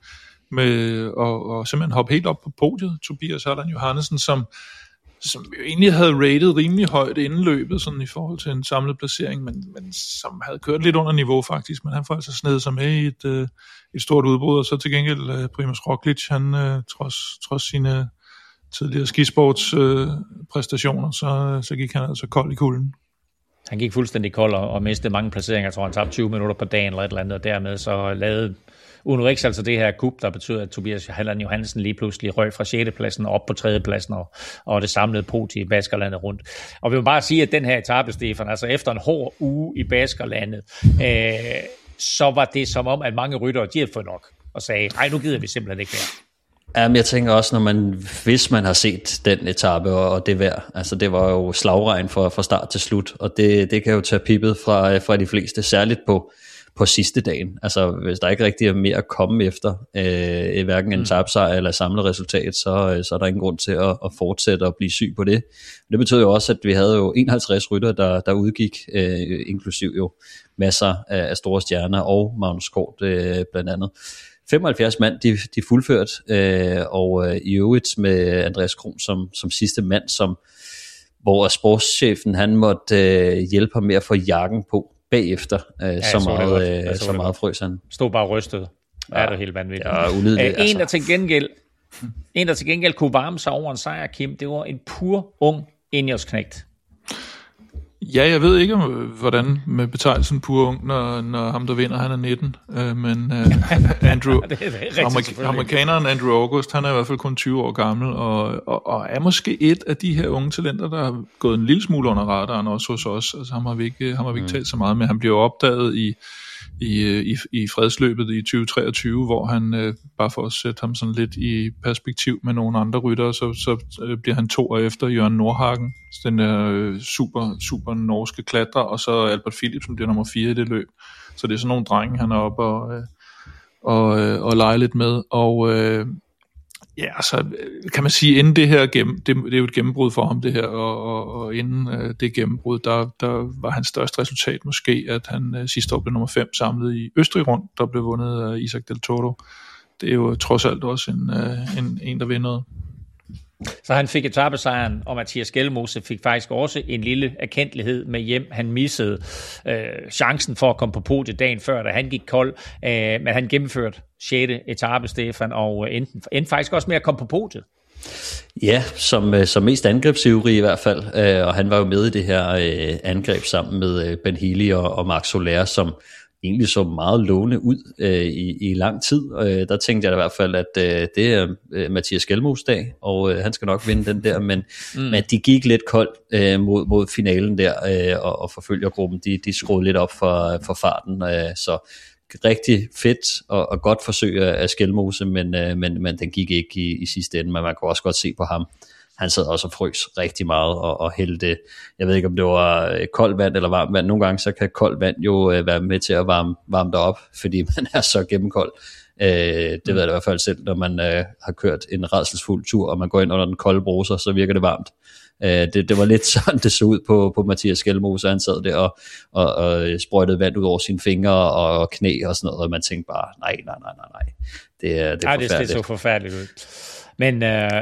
med og simpelthen hoppe helt op på podiet. Tobias Halland Johannesen, som egentlig havde rated rimelig højt inden løbet, sådan i forhold til en samlet placering, men som havde kørt lidt under niveau faktisk, men han får altså snedet sig med i et stort udbrud, og så til gengæld Primož Roglič, han trods sine tidligere skisportspræstationer, så gik han altså kold i kulden. Han gik fuldstændig kold og mistede mange placeringer. Jeg tror, han tabte 20 minutter på dagen eller et eller andet, og dermed så lavede Uno X altså det her kup, der betyder, at Tobias Halland Johannesen lige pludselig røg fra 6. pladsen op på 3. pladsen og det samlede podium i Baskerlandet rundt. Og vi vil bare sige, at den her etape, Stefan, altså efter en hård uge i Baskerlandet, så var det som om, at mange ryttere, de havde fået nok og sagde, nej, nu gider vi simpelthen ikke mere. Jamen, jeg tænker også, hvis man har set den etape og det vejr, altså det var jo slagregn fra start til slut, og det kan jo tage pippet fra de fleste, særligt på sidste dagen. Altså hvis der ikke rigtig er mere at komme efter, hverken en tabsejr eller samlet resultat, så er der ingen grund til at fortsætte og blive syg på det. Det betød jo også, at vi havde jo 51 rytter, der udgik, inklusiv jo masser af store stjerner og Magnus Kort blandt andet. 75 mand, de fuldført, og i øvrigt med Andreas Kron som sidste mand, hvor sportschefen han måtte hjælpe ham med at få jakken på bagefter, så meget frøs han. Stod bare rystet. Ja, det er helt vanvittigt. Ja, ulideligt. En, der til gengæld kunne varme sig over en sejr, Kim, det var en pur ung Ineos-knægt. Ja, jeg ved ikke, hvordan med betegnelsen pur ung, når ham, der vinder, han er 19. Men Andrew, amerikaneren Andrew August, han er i hvert fald kun 20 år gammel, og er måske et af de her unge talenter, der har gået en lille smule under radaren også hos os. Altså, ham har vi ikke talt så meget med. Han bliver opdaget i fredsløbet i 2023, hvor han, bare for at sætte ham sådan lidt i perspektiv med nogle andre ryttere, så bliver han 2 år efter Jørgen Nordhagen, den der super norske klatrer, og så Albert Philipsen bliver nummer 4 i det løb. Så det er sådan nogle drenge, han er oppe og lege lidt med, og ja, altså kan man sige, inden det her, det er jo et gennembrud for ham det her, og inden det gennembrud, der var hans største resultat måske, at han sidste år blev nummer 5 samlet i Østrig rundt, der blev vundet af Isaac Del Toro. Det er jo trods alt også en der vinder noget. Så han fik etapesejren, og Mathias Skelmose fik faktisk også en lille erkendelighed med hjem. Han missede chancen for at komme på podiet dagen før, da han gik kold, men han gennemførte 6. etape, Stefan, og endte faktisk også med at komme på podiet. Ja, som mest angrebsivrig i hvert fald, og han var jo med i det her angreb sammen med Ben Healy og Marc Soler, som egentlig så meget lovende ud i lang tid. Der tænkte jeg i hvert fald, at det er Mathias Skelmos dag, og han skal nok vinde den der, men de gik lidt koldt mod finalen der, og forfølgergruppen, de skruede lidt op for farten, så rigtig fedt og godt forsøg af Skelmose, men den gik ikke i sidste ende, men man kunne også godt se på ham. Han sad også og frøs rigtig meget og hældte, jeg ved ikke om det var koldt vand eller varmt vand. Nogle gange så kan koldt vand jo være med til at varme dig op, fordi man er så gennemkold. Det ved jeg i hvert fald selv, når man har kørt en rædselsfuld tur, og man går ind under den kolde bruser, så virker det varmt. Det var lidt sådan, det så ud på Mathias Skelmose. Han sad der og sprøjtede vand ud over sine fingre og knæ og sådan noget, og man tænkte bare, nej. Det er forfærdeligt. Det så forfærdeligt ud. Men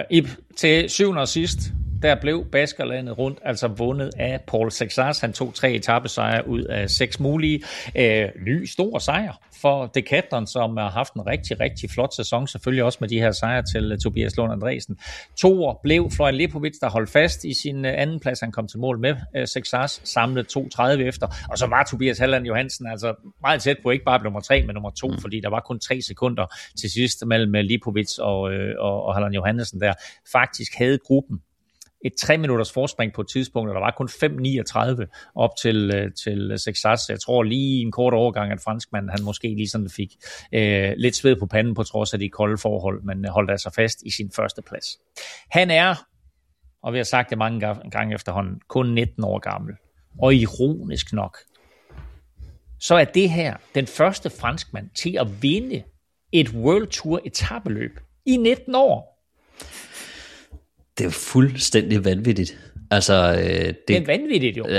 til syvende og sidst, der blev Baskerlandet rundt altså vundet af Paul Sexas. Han tog 3 etapesejre ud af 6 mulige. Ny stor sejr for Decathlon, som har haft en rigtig, rigtig flot sæson. Selvfølgelig også med de her sejre til Tobias Lund Andresen. 2 blev Florian Lipovic, der holdt fast i sin anden plads. Han kom til mål med Sexas, samlet 2.30 efter. Og så var Tobias Halland Johannesen altså meget tæt på, ikke bare nummer 3, men nummer 2, fordi der var kun 3 sekunder til sidst mellem Lipovic og Halland Johannesen der. Faktisk havde gruppen et 3 minutters forspring på et tidspunkt, og der var kun 5.39 op til Sexas. Jeg tror lige en kort overgang, at franskmanden han måske lige sådan fik lidt sved på panden på trods af de kolde forhold, men holdt altså fast i sin første plads. Han er, og vi har sagt det mange gange efterhånden, kun 19 år gammel. Og ironisk nok, så er det her den første franskmand til at vinde et World Tour etapeløb i 19 år. Det er fuldstændig vanvittigt. Altså, det er vanvittigt jo. Ja,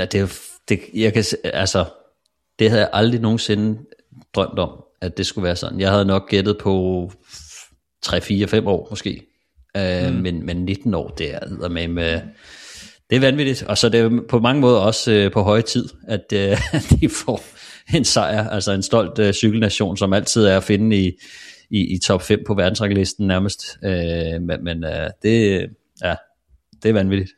det havde jeg aldrig nogensinde drømt om, at det skulle være sådan. Jeg havde nok gættet på 3-4-5 år måske. Men 19 år, det er med det er vanvittigt, og så det er på mange måder også på høje tid, at de får en sejr, altså en stolt cykelnation, som altid er at finde i top 5 på verdensranglisten nærmest, men det er vanvittigt.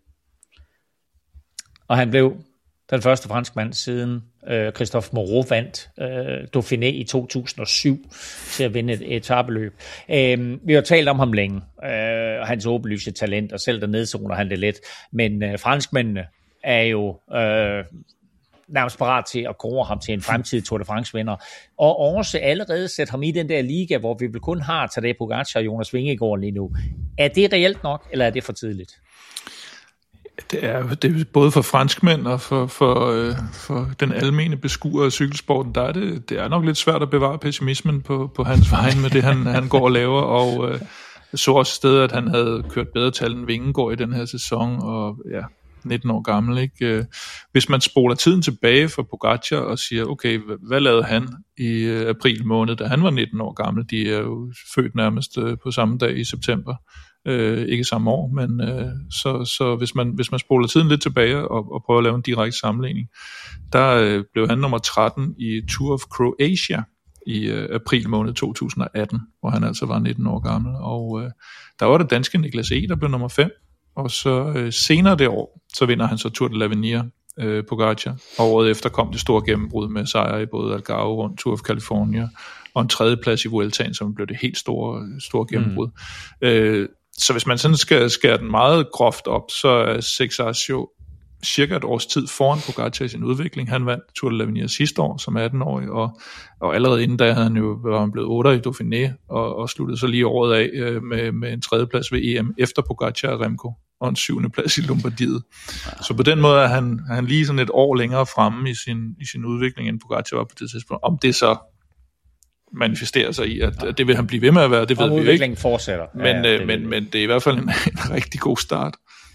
Og han blev den første franskmand siden Christophe Moreau vandt Dauphiné i 2007 til at vinde et etapeløb. Vi har talt om ham længe, og hans åbenlyse talent, og selv der nedzoner han det lidt. Men franskmændene er jo nærmest parat til at kåre ham til en fremtidig Tour de France-vinder. Og også allerede sætte ham i den der liga, hvor vi vel kun har Tadej Pogačar og Jonas Vingegaard lige nu. Er det reelt nok, eller er det for tidligt? Det er både for franskmænd og for den almene beskuer af cykelsporten, der er det er nok lidt svært at bevare pessimismen på hans vej med det, han går og laver, og så også sted, at han havde kørt bedre tal end Vingegaard i den her sæson, og 19 år gammel, ikke? Hvis man spoler tiden tilbage for Pogačar og siger, okay, hvad lavede han i april måned, da han var 19 år gammel? De er jo født nærmest på samme dag i september. Ikke samme år, men så hvis man spoler tiden lidt tilbage og prøver at lave en direkte sammenligning, der blev han nummer 13 i Tour of Croatia i april måned 2018, hvor han altså var 19 år gammel, og der var det danske Niklas E., der blev nummer 5, og så senere det år, så vinder han så Tour de l'Avenir, Pogačar, og året efter kom det store gennembrud med sejre i både Algarve rundt, Tour of California, og en tredjeplads i Vueltaen, som blev det helt store gennembrud. Så hvis man sådan skal skære den meget groft op, så er Sexas jo cirka et års tid foran Pogačar i sin udvikling. Han vandt Tour de l'Avenir sidste år som 18-årig, og allerede inden da var han blevet 8 i Dauphiné, og sluttede så lige året af med en tredjeplads ved EM efter Pogačar og Remco, og en 7. plads i Lombardiet. Så på den måde er han lige sådan et år længere fremme i sin udvikling, end Pogačar var på det tidspunkt. Om det så manifesterer sig i, at det vil han blive ved med at være, det ved vi ikke. Udviklingen fortsætter. Men det er i hvert fald en rigtig god start.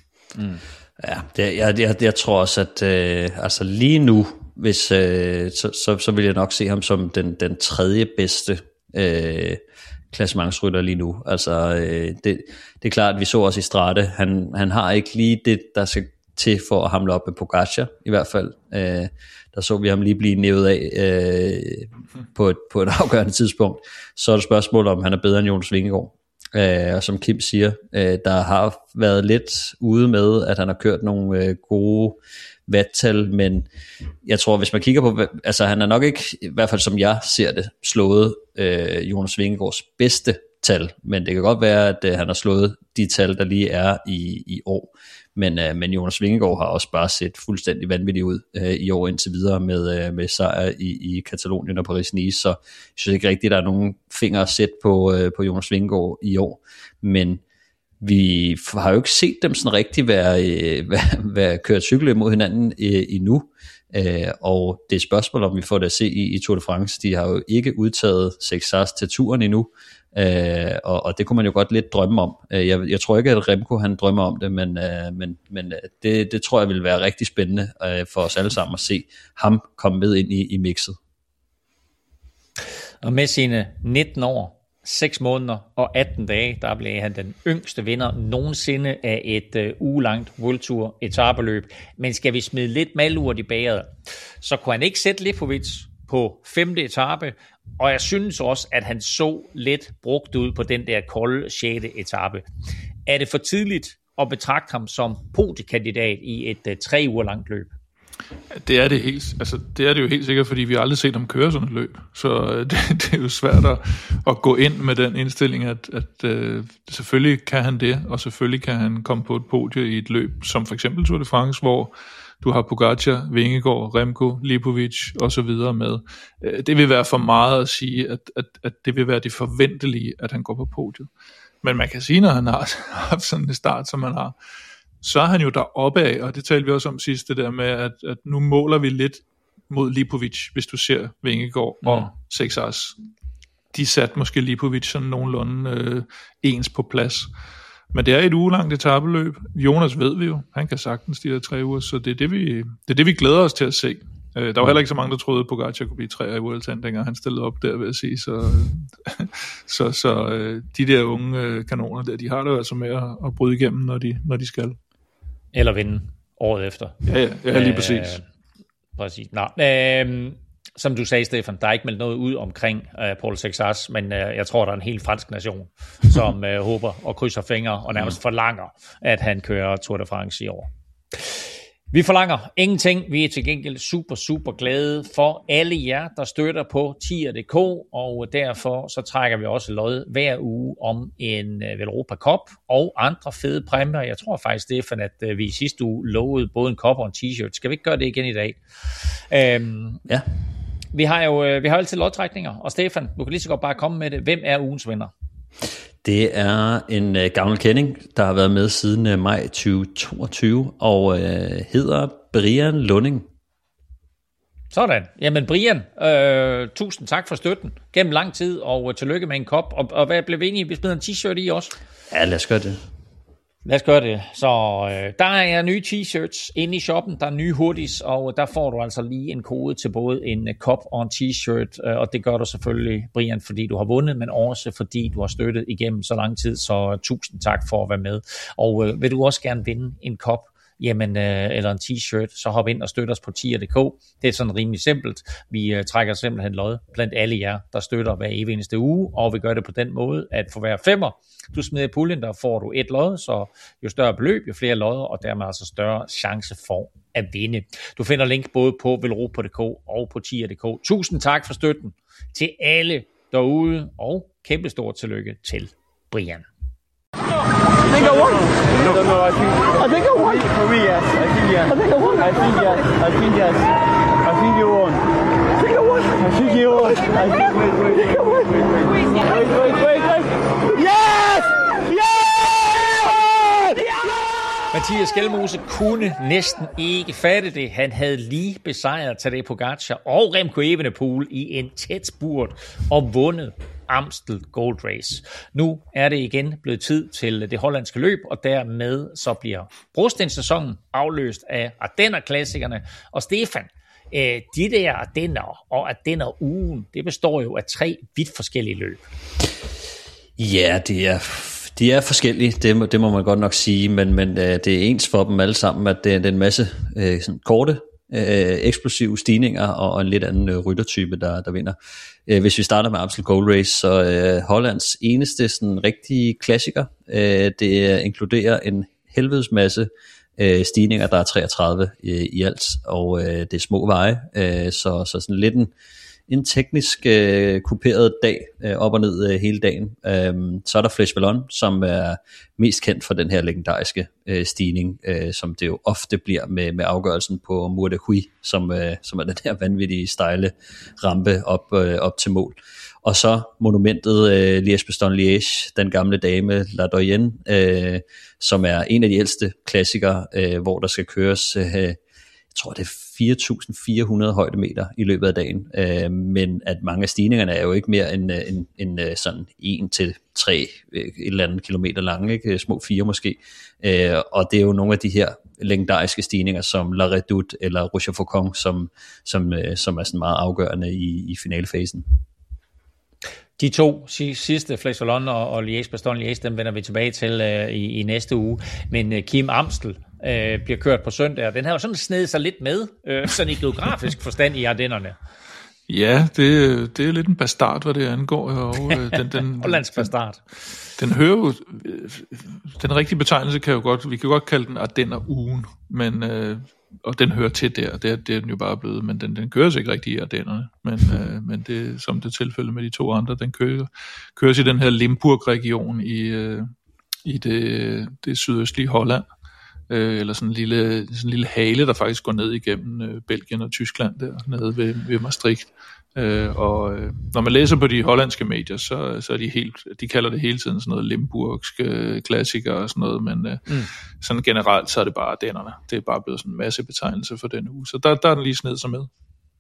Ja, jeg tror også, at altså lige nu, hvis så vil jeg nok se ham som den tredje bedste klassementsrytter lige nu. Altså det er klart, at vi så også i Strade, han har ikke lige det, der skal til for at hamle op med Pogačar, i hvert fald. Der så vi ham lige blive nævet af på et afgørende tidspunkt. Så er det spørgsmål, om han er bedre end Jonas Vingegaard. Og som Kim siger, der har været lidt ude med, at han har kørt nogle gode vattal, men jeg tror, hvis man kigger på, altså han er nok ikke, i hvert fald som jeg ser det, slået Jonas Vingegaards bedste tal, men det kan godt være, at han har slået de tal, der lige er i år. Men Jonas Vingegaard har også bare set fuldstændig vanvittigt ud i år indtil videre med sejr i Katalonien og Paris-Nice, så jeg synes ikke rigtigt, der er nogen fingre at sætte på Jonas Vingegaard i år, men vi har jo ikke set dem sådan rigtig være kørt cykelløb mod hinanden endnu, og det er et spørgsmål, om vi får det at se i Tour de France. De har jo ikke udtaget Sexas til turen endnu, og det kunne man jo godt lidt drømme om. Jeg tror ikke, at Remco han drømmer om det, men det tror jeg vil være rigtig spændende for os alle sammen at se ham komme med ind i mixet. Og med sine 19 år, 6 måneder og 18 dage, der blev han den yngste vinder nogensinde af et ugelangt World Tour etapeløb. Men skal vi smide lidt malurt i bageret, så kunne han ikke sætte Lipovic på 5. etape, og jeg synes også, at han så lidt brugt ud på den der kolde 6. etape. Er det for tidligt at betragte ham som podiekandidat i et 3 uger langt løb? Det er det jo helt sikkert, fordi vi har aldrig set ham køre sådan et løb. Så det er jo svært at gå ind med den indstilling, at selvfølgelig kan han det, og selvfølgelig kan han komme på et podie i et løb, som for eksempel Tour de France, hvor du har Pogačar, Vingegaard, Remco, Lipovic og så videre med. Det vil være for meget at sige, at det vil være det forventelige, at han går på podiet. Men man kan sige, når han har haft sådan en start, som han har, så er han jo deroppe af, og det talte vi også om sidst, det der med, at nu måler vi lidt mod Lipovic, hvis du ser Vingegaard og Sexas. De satte måske Lipovic sådan nogenlunde ens på plads. Men det er et ugelangt etapeløb. Jonas ved vi jo, han kan sagtens de der 3 uger, så det er det, vi glæder os til at se. Der var heller ikke så mange, der troede, at Pogacar kunne blive 3'er i Vueltaen, dengang han stillede op der, vil jeg sige. Så de der unge kanoner der, de har det altså med at bryde igennem, når de skal. Eller vinde året efter. Ja, lige præcis. Præcis. Nå, som du sagde, Stefan, der er ikke meldt noget ud omkring Paul Sexas, men jeg tror, der er en helt fransk nation, som håber og krydser fingre og nærmest forlanger, at han kører Tour de France i år. Vi forlanger ingenting. Vi er til gengæld super, super glade for alle jer, der støtter på tier.dk, og derfor så trækker vi også lod hver uge om en Velropa Cup og andre fede præmier. Jeg tror faktisk, Stefan, at vi i sidste uge lovede både en kop og en t-shirt. Skal vi ikke gøre det igen i dag? Ja. Vi har jo altid lodtrækninger, og Stefan, du kan lige så godt bare komme med det. Hvem er ugens vinder? Det er en gammel kending, der har været med siden maj 2022, og hedder Brian Lunding. Sådan. Jamen Brian, tusind tak for støtten gennem lang tid, og tillykke med en kop. Og hvad blev vi enige i? Vi smider en t-shirt i også. Ja, lad os gøre det. Lad os gøre det. Så der er nye t-shirts inde i shoppen, der er nye hoodies, og der får du altså lige en kode til både en kop og en t-shirt, og det gør du selvfølgelig, Brian, fordi du har vundet, men også fordi du har støttet igennem så lang tid, så tusind tak for at være med. Og vil du også gerne vinde en kop, jamen, eller en t-shirt, så hop ind og støt os på tier.dk. Det er sådan rimelig simpelt. Vi trækker simpelthen lod blandt alle jer, der støtter hver evig eneste uge, og vi gør det på den måde, at for hver 5'er, du smider i puljen, der får du et lod, så jo større beløb, jo flere lodder, og dermed altså større chance for at vinde. Du finder link både på velropa.dk og på tier.dk. Tusind tak for støtten til alle derude, og kæmpe stort tillykke til Brian. I think I won. No, I think I won. For me, yes. I think yes. I think I won. I think yes. I think yes. I think you won. I think I won. I think you won. I think wait. Yes! Yes! Mathias Skelmose kunne næsten ikke fatte det. Han havde lige besejret Tadej Pogacar og Remco Evenepoel i en tæt spurt og vundet Amstel Gold Race. Nu er det igen blevet tid til det hollandske løb, og dermed så bliver brostenssæsonen afløst af Ardenner-klassikerne. Og Stefan, de der Ardenner og Ardenner-ugen, det består jo af 3 vidt forskellige løb. Ja, de er forskellige, det må man godt nok sige, men det er ens for dem alle sammen, at det er en masse sådan korte, eksplosive stigninger og en lidt anden ryttertype, der vinder. Hvis vi starter med Amstel Gold Race, så Hollands eneste sådan rigtige klassiker, det inkluderer en helvedes masse stigninger, der er 33 i alt, og det er små veje, så sådan lidt en teknisk kuperet dag op og ned hele dagen. Så er der Flèche Wallonne, som er mest kendt for den her legendariske stigning, som det jo ofte bliver med afgørelsen på Mur de Huy, som er den her vanvittige stejle rampe op til mål. Og så monumentet Liège-Bastogne-Liège, den gamle dame La Doyenne, som er en af de ældste klassikere, hvor der skal køres jeg tror det er 4.400 højdemeter i løbet af dagen, men at mange af stigningerne er jo ikke mere end sådan 1-3 et eller andet kilometer lange, ikke? Små 4 måske, og det er jo nogle af de her legendariske stigninger som La Redoute eller Rochefoucauld, som er sådan meget afgørende i finalefasen. De 2 sidste, Flèche Wallonne og Liège-Bastogne-Liège, dem vender vi tilbage til i næste uge. Men Kim Amstel bliver kørt på søndag, og den har jo sådan snedet sig lidt med, sådan i geografisk forstand i Ardennerne. Ja, det er lidt en bastard, hvad det angår. Og den Hollandsk bastard. Den hører jo, den rigtige betegnelse vi kan godt kalde den Ardenner-ugen, men og den hører til der, det er den jo bare blevet, men den kører sig ikke rigtig i Ardennerne, men det som det tilfælde med de 2 andre, den køres i den her Limburg-region i det sydøstlige Holland, eller sådan en lille hale, der faktisk går ned igennem Belgien og Tyskland der, nede ved Maastricht. Og når man læser på de hollandske medier, så er de kalder det hele tiden sådan noget limburgske klassikere og sådan noget, men sådan generelt så er det bare Ardennerne. Det er bare blevet sådan en masse betegnelse for den uge, så der er den lige sned sig med.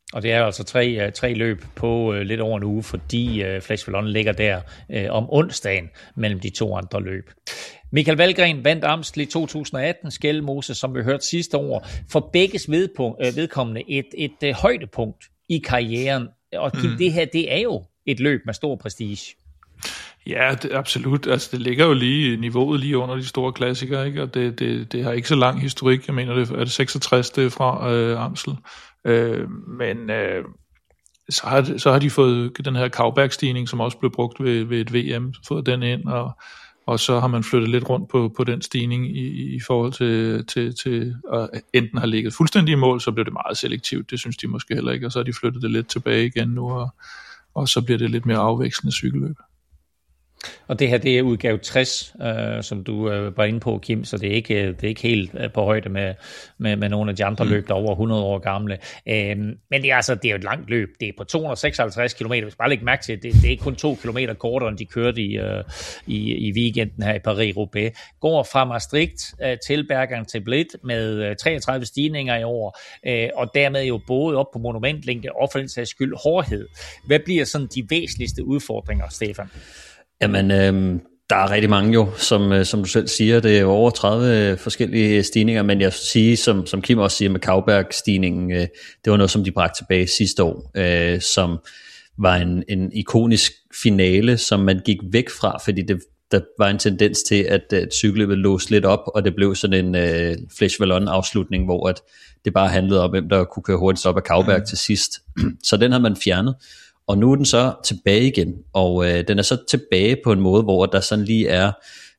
Og det er altså tre løb på lidt over en uge, fordi Flesh Wallon ligger der om onsdagen mellem de to andre løb. Michael Valgren vandt Amstel i 2018, Skelmose, som vi hørte sidste år, for begges vedkommende et højdepunkt i karrieren. Og det her, det er jo et løb med stor prestige. Ja, absolut. Altså, det ligger jo niveauet lige under de store klassikere, ikke? Og det har ikke så lang historik. Jeg mener, det er det 66, det er fra Amstel. Men så har de fået den her Kauberg-stigning, som også blev brugt ved et VM, fået den ind, og så har man flyttet lidt rundt på den stigning i forhold til at enten har ligget fuldstændig i mål, så bliver det meget selektivt, det synes de måske heller ikke, og så har de flyttet det lidt tilbage igen nu, og så bliver det lidt mere afvekslende cykelløb. Og det her, det er udgave 60, som du var inde på, Kim, så det er ikke helt på højde med nogle af de andre løb, der er over 100 år gamle. Men det er jo et langt løb. Det er på 256 km. Hvis bare lægge mærke til, det er ikke kun 2 kilometer kortere, end de kørte i weekenden her i Paris-Roubaix. Går fra Maastricht til Bergen til Blit med 33 stigninger i år, og dermed jo både op på monumentlængde og for den sags skyld hårdhed. Hvad bliver sådan de væsentligste udfordringer, Stefan? Jamen, der er rigtig mange jo, som du selv siger, det er over 30 forskellige stigninger, men jeg sige, som Kim også siger med Kauberg-stigningen, det var noget, som de bragte tilbage sidste år, som var en ikonisk finale, som man gik væk fra, fordi der var en tendens til, at cykelløbet låste lidt op, og det blev sådan en Flesh Wallon afslutning, hvor at det bare handlede om, hvem der kunne køre hurtigst op af Kauberg til sidst. Så den har man fjernet. Og nu er den så tilbage igen, og den er så tilbage på en måde, hvor der sådan lige er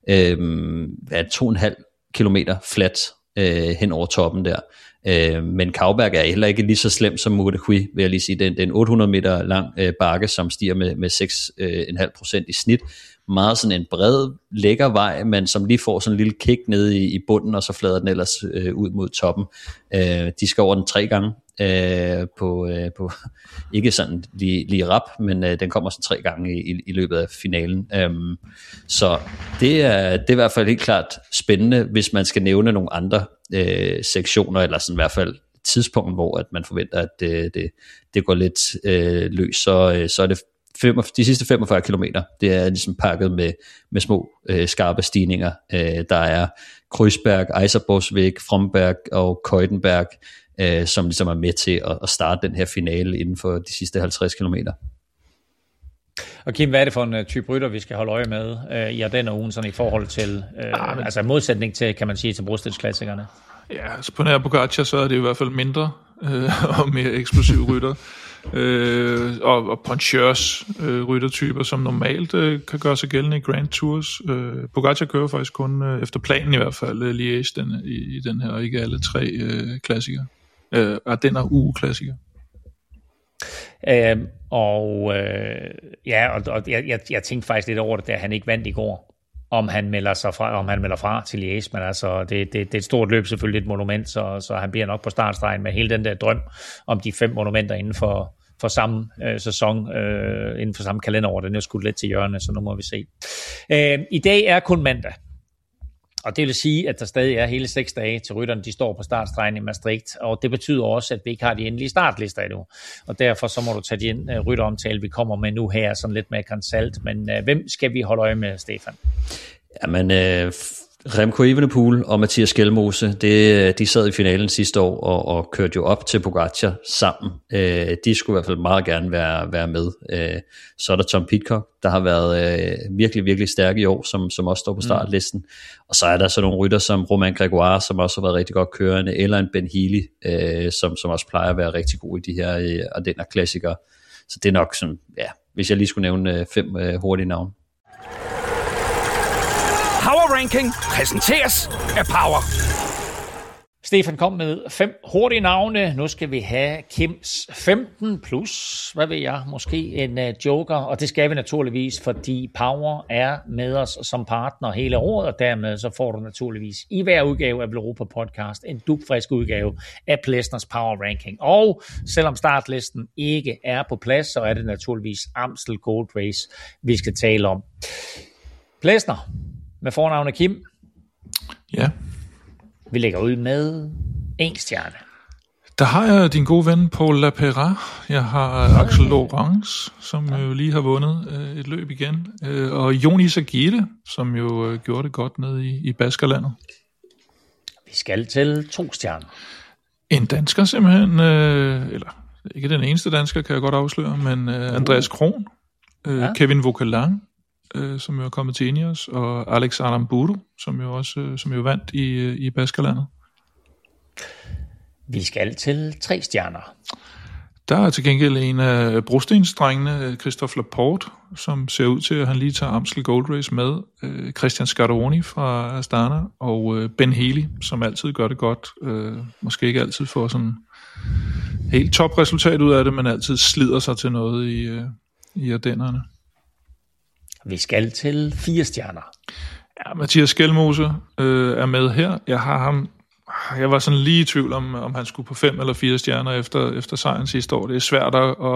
2,5 kilometer flat hen over toppen der. Men Kauberg er heller ikke lige så slem som Murderqui, vil jeg lige sige. Det er en 800 meter lang bakke, som stiger med 6,5% i snit. Meget sådan en bred, lækker vej, men som lige får sådan en lille kick nede i bunden, og så flader den ellers ud mod toppen. De skal over den 3 gange. På ikke sådan lige rap, men den kommer sådan 3 gange i løbet af finalen. Så det er i hvert fald helt klart spændende, hvis man skal nævne nogle andre sektioner, eller sådan i hvert fald tidspunkt, hvor at man forventer, at det går lidt løs, så er det de sidste 45 kilometer, det er ligesom pakket med små skarpe stigninger. Der er Kreuzberg, Eiserbosweg, Fromberg og Keutenberg, som ligesom er med til at starte den her finale inden for de sidste 50 kilometer. Og Kim, hvad er det for en type rytter, vi skal holde øje med i Ardenner ugen, sådan i forhold til, altså modsætning til, kan man sige, til brostedsklassikerne? Ja, altså på nær Pogacar, så er det i hvert fald mindre og mere eksplosive rytter. Og puncheurs ryttertyper, som normalt kan gøre sig gældende i Grand Tours. Pogacar kører faktisk kun efter planen i hvert fald Liège i den her, ikke alle 3 klassikere. Ardenner uge-klassikere. Jeg tænkte faktisk lidt over det, da han ikke vandt i går, om han melder fra til Liège, men altså det er et stort løb, selvfølgelig et monument, så han bliver nok på startstregen med hele den der drøm om de 5 monumenter inden for samme sæson, inden for samme kalenderår. Den er jo skudt lidt til hjørne, så nu må vi se. I dag er kun mandag, og det vil sige, at der stadig er hele 6 dage til rytterne, de står på startstregen i Maastricht, og det betyder også, at vi ikke har de endelige startlister endnu, og derfor så må du tage de rytteromtale, vi kommer med nu her, sådan lidt med konsult, men hvem skal vi holde øje med, Stefan? Jamen, Remco Evenepoel og Mathias Skelmose, de sad i finalen sidste år og kørte jo op til Pogacar sammen. De skulle i hvert fald meget gerne være med. Så er der Tom Pidcock, der har været virkelig, virkelig stærk i år, som også står på startlisten. Og så er der så nogle rytter som Romain Grégoire, som også har været rigtig godt kørende, eller en Ben Healy, som også plejer at være rigtig god i de her Ardenner-klassikere. Så det er nok sådan, ja, hvis jeg lige skulle nævne 5 hurtige navne. Power Ranking præsenteres af Power. Stefan kom med 5 hurtige navne. Nu skal vi have Kims 15 plus, hvad ved jeg, måske en joker. Og det skal vi naturligvis, fordi Power er med os som partner hele året, og dermed så får du naturligvis i hver udgave af Europa Podcast en dugfrisk udgave af Plesners Power Ranking. Og selvom startlisten ikke er på plads, så er det naturligvis Amstel Gold Race, vi skal tale om. Plesner med fornavnet Kim. Ja. Vi lægger ud med 1 stjerne. Der har jeg din gode ven Paul Lapera. Jeg har Axel Laurence, som jo lige har vundet et løb igen. Og Jonis Agile, som jo gjorde det godt nede i Baskerlandet. Vi skal til 2 stjerner. En dansker simpelthen, eller ikke den eneste dansker, kan jeg godt afsløre, men Andreas Kron, Kevin Vauquelin, som jo er kommet til Ineos, og Alex Aramburu, som jo vandt i Baskerlandet. Vi skal til 3 stjerner. Der er til gengæld en af brostensdrengene, Christophe Laporte, som ser ud til, at han lige tager Amstel Gold Race med. Christian Scaroni fra Astana, og Ben Healy, som altid gør det godt. Måske ikke altid får sådan helt topresultat ud af det, men altid slider sig til noget i Ardennerne. Vi skal til 4 stjerner. Ja, Mathias Skelmose er med her. Jeg var sådan lige i tvivl om han skulle på 5 eller 4 stjerner efter sejren sidste år. Det er svært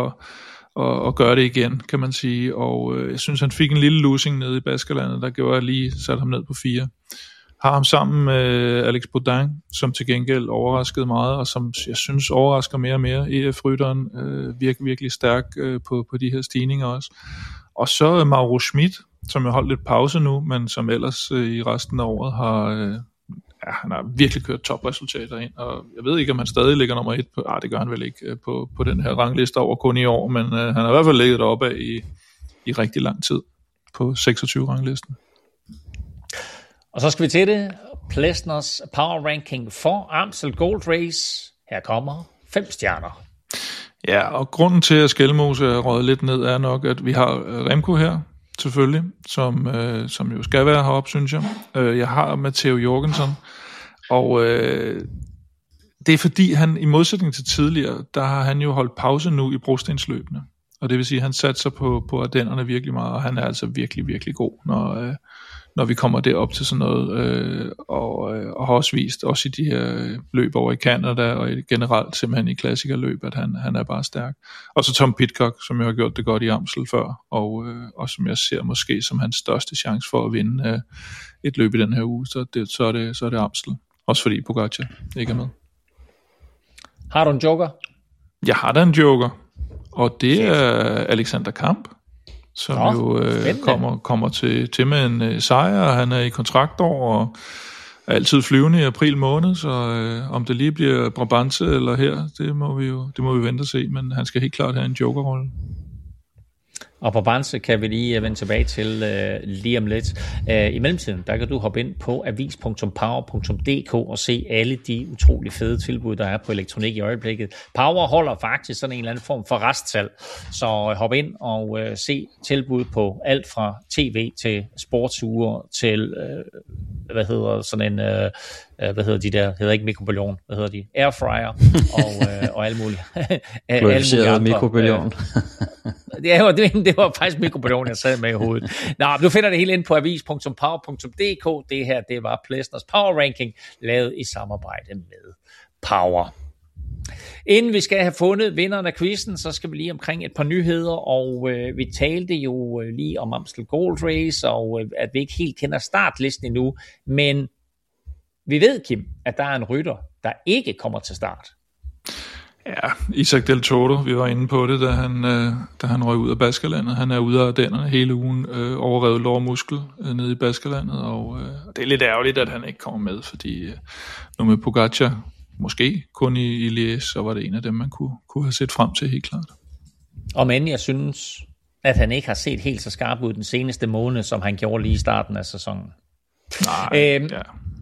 at gøre det igen, kan man sige. Og jeg synes, han fik en lille losing nede i Baskerlandet, der gjorde, at jeg lige satte ham ned på 4. Har ham sammen med Alex Baudin, som til gengæld overraskede meget, og som jeg synes overrasker mere og mere. EF-rytteren virker virkelig stærk på de her stigninger også. Og så Mauro Schmidt, som har holdt lidt pause nu, men som ellers i resten af året han har virkelig kørt topresultater ind, og jeg ved ikke, om han stadig ligger nummer 1 på, det gør han vel ikke på den her rangliste over kun i år, men han har i hvert fald ligget deroppe af i rigtig lang tid på 26 ranglisten. Og så skal vi til det. Plesners Power Ranking for Amstel Gold Race. Her kommer 5 stjerner. Ja, og grunden til, at Skelmose er røget lidt ned, er nok, at vi har Remco her, selvfølgelig, som jo skal være heroppe, synes jeg. Jeg har Matteo Jorgensen, og det er fordi, han i modsætning til tidligere, der har han jo holdt pause nu i brostensløbene. Og det vil sige, at han satser på Ardennerne virkelig meget, og han er altså virkelig, virkelig god, når vi kommer derop til sådan noget, og har også vist, også i de her løb over i Canada, og generelt simpelthen i klassikerløb, at han er bare stærk. Og så Tom Pidcock, som jo har gjort det godt i Amstel før, og som jeg ser måske som hans største chance for at vinde et løb i den her uge, så er det Amstel. Også fordi Pogačar ikke er med. Har du en joker? Jeg har da en joker, og det er Alexander Kamp, som kommer til med en sejr, og han er i kontraktår og er altid flyvende i april måned, så om det lige bliver Brabantse eller her, det må vi vente og se, men han skal helt klart have en jokerrolle. Og på Brabantse kan vi lige vende tilbage til lige om lidt. I mellemtiden, der kan du hoppe ind på avis.power.dk og se alle de utrolig fede tilbud, der er på elektronik i øjeblikket. Power holder faktisk sådan en eller anden form for restsalg, så hop ind og se tilbud på alt fra tv til sportsure til, hedder ikke mikrobølgeovn, hvad hedder de? Airfryer og alle mulige. Glorificeret mikrobølgeovn. Det var faktisk mikrobølgeovn, jeg sad med i hovedet. Nå, du finder det hele ind på avis.power.dk. Det her, det var Plesners Power Ranking, lavet i samarbejde med Power. Inden vi skal have fundet vinderen af quizzen, så skal vi lige omkring et par nyheder, og vi talte jo lige om Amstel Gold Race, og at vi ikke helt kender startlisten endnu, men vi ved, Kim, at der er en rytter, der ikke kommer til start. Ja, Isaac Del Toro, vi var inde på det, da han røg ud af Baskerlandet. Han er ude af Ardennerne hele ugen, overrevet lårmuskel nede i Baskerlandet, og det er lidt ærgerligt, at han ikke kommer med, fordi nu med Pogačar, måske kun i Liège, så var det en af dem, man kunne have set frem til helt klart. Og men jeg synes, at han ikke har set helt så skarp ud den seneste måned, som han gjorde lige i starten af sæsonen. Nej, ja.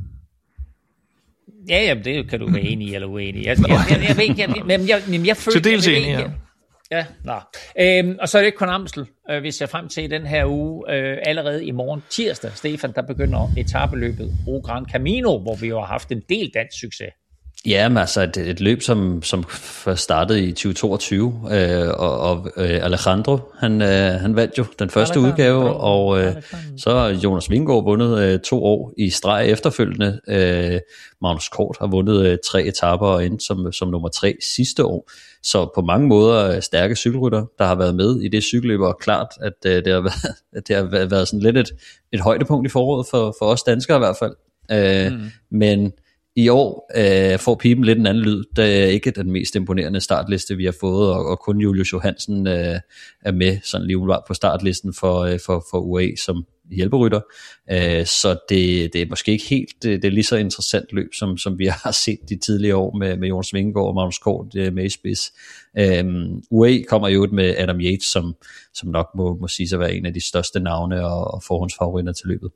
Ja, det kan du være enig i eller uenig. Jeg føler... Til dels enig, ja. Ja, og så er det ikke kun Amstel. Vi ser frem til den her uge allerede i morgen tirsdag, Stefan, der begynder etapeløbet O Gran Camino, hvor vi jo har haft en del dansk succes. Ja, men altså et løb, som startede i 2022, og Alejandro, han vandt jo den første udgave, og så har Jonas Vingegaard vundet 2 år i streg efterfølgende. Magnus Kort har vundet 3 etaper og endte som nummer 3 sidste år. Så på mange måder stærke cykelrytter, der har været med i det cykelløb, og klart, at det har været sådan lidt et højdepunkt i foråret for os danskere i hvert fald. Men I år får pipen lidt en anden lyd. Det er ikke den mest imponerende startliste, vi har fået, og kun Julius Johansen er med sådan lige på startlisten for UAE som hjælperytter. Så det er måske ikke helt det er lige så interessant løb, som vi har set de tidligere år med Jonas Vingegaard og Magnus Kort med i spids. UAE kommer jo ud med Adam Yates, som nok må sige sig at være en af de største navne og forhåndsfavoritter til løbet.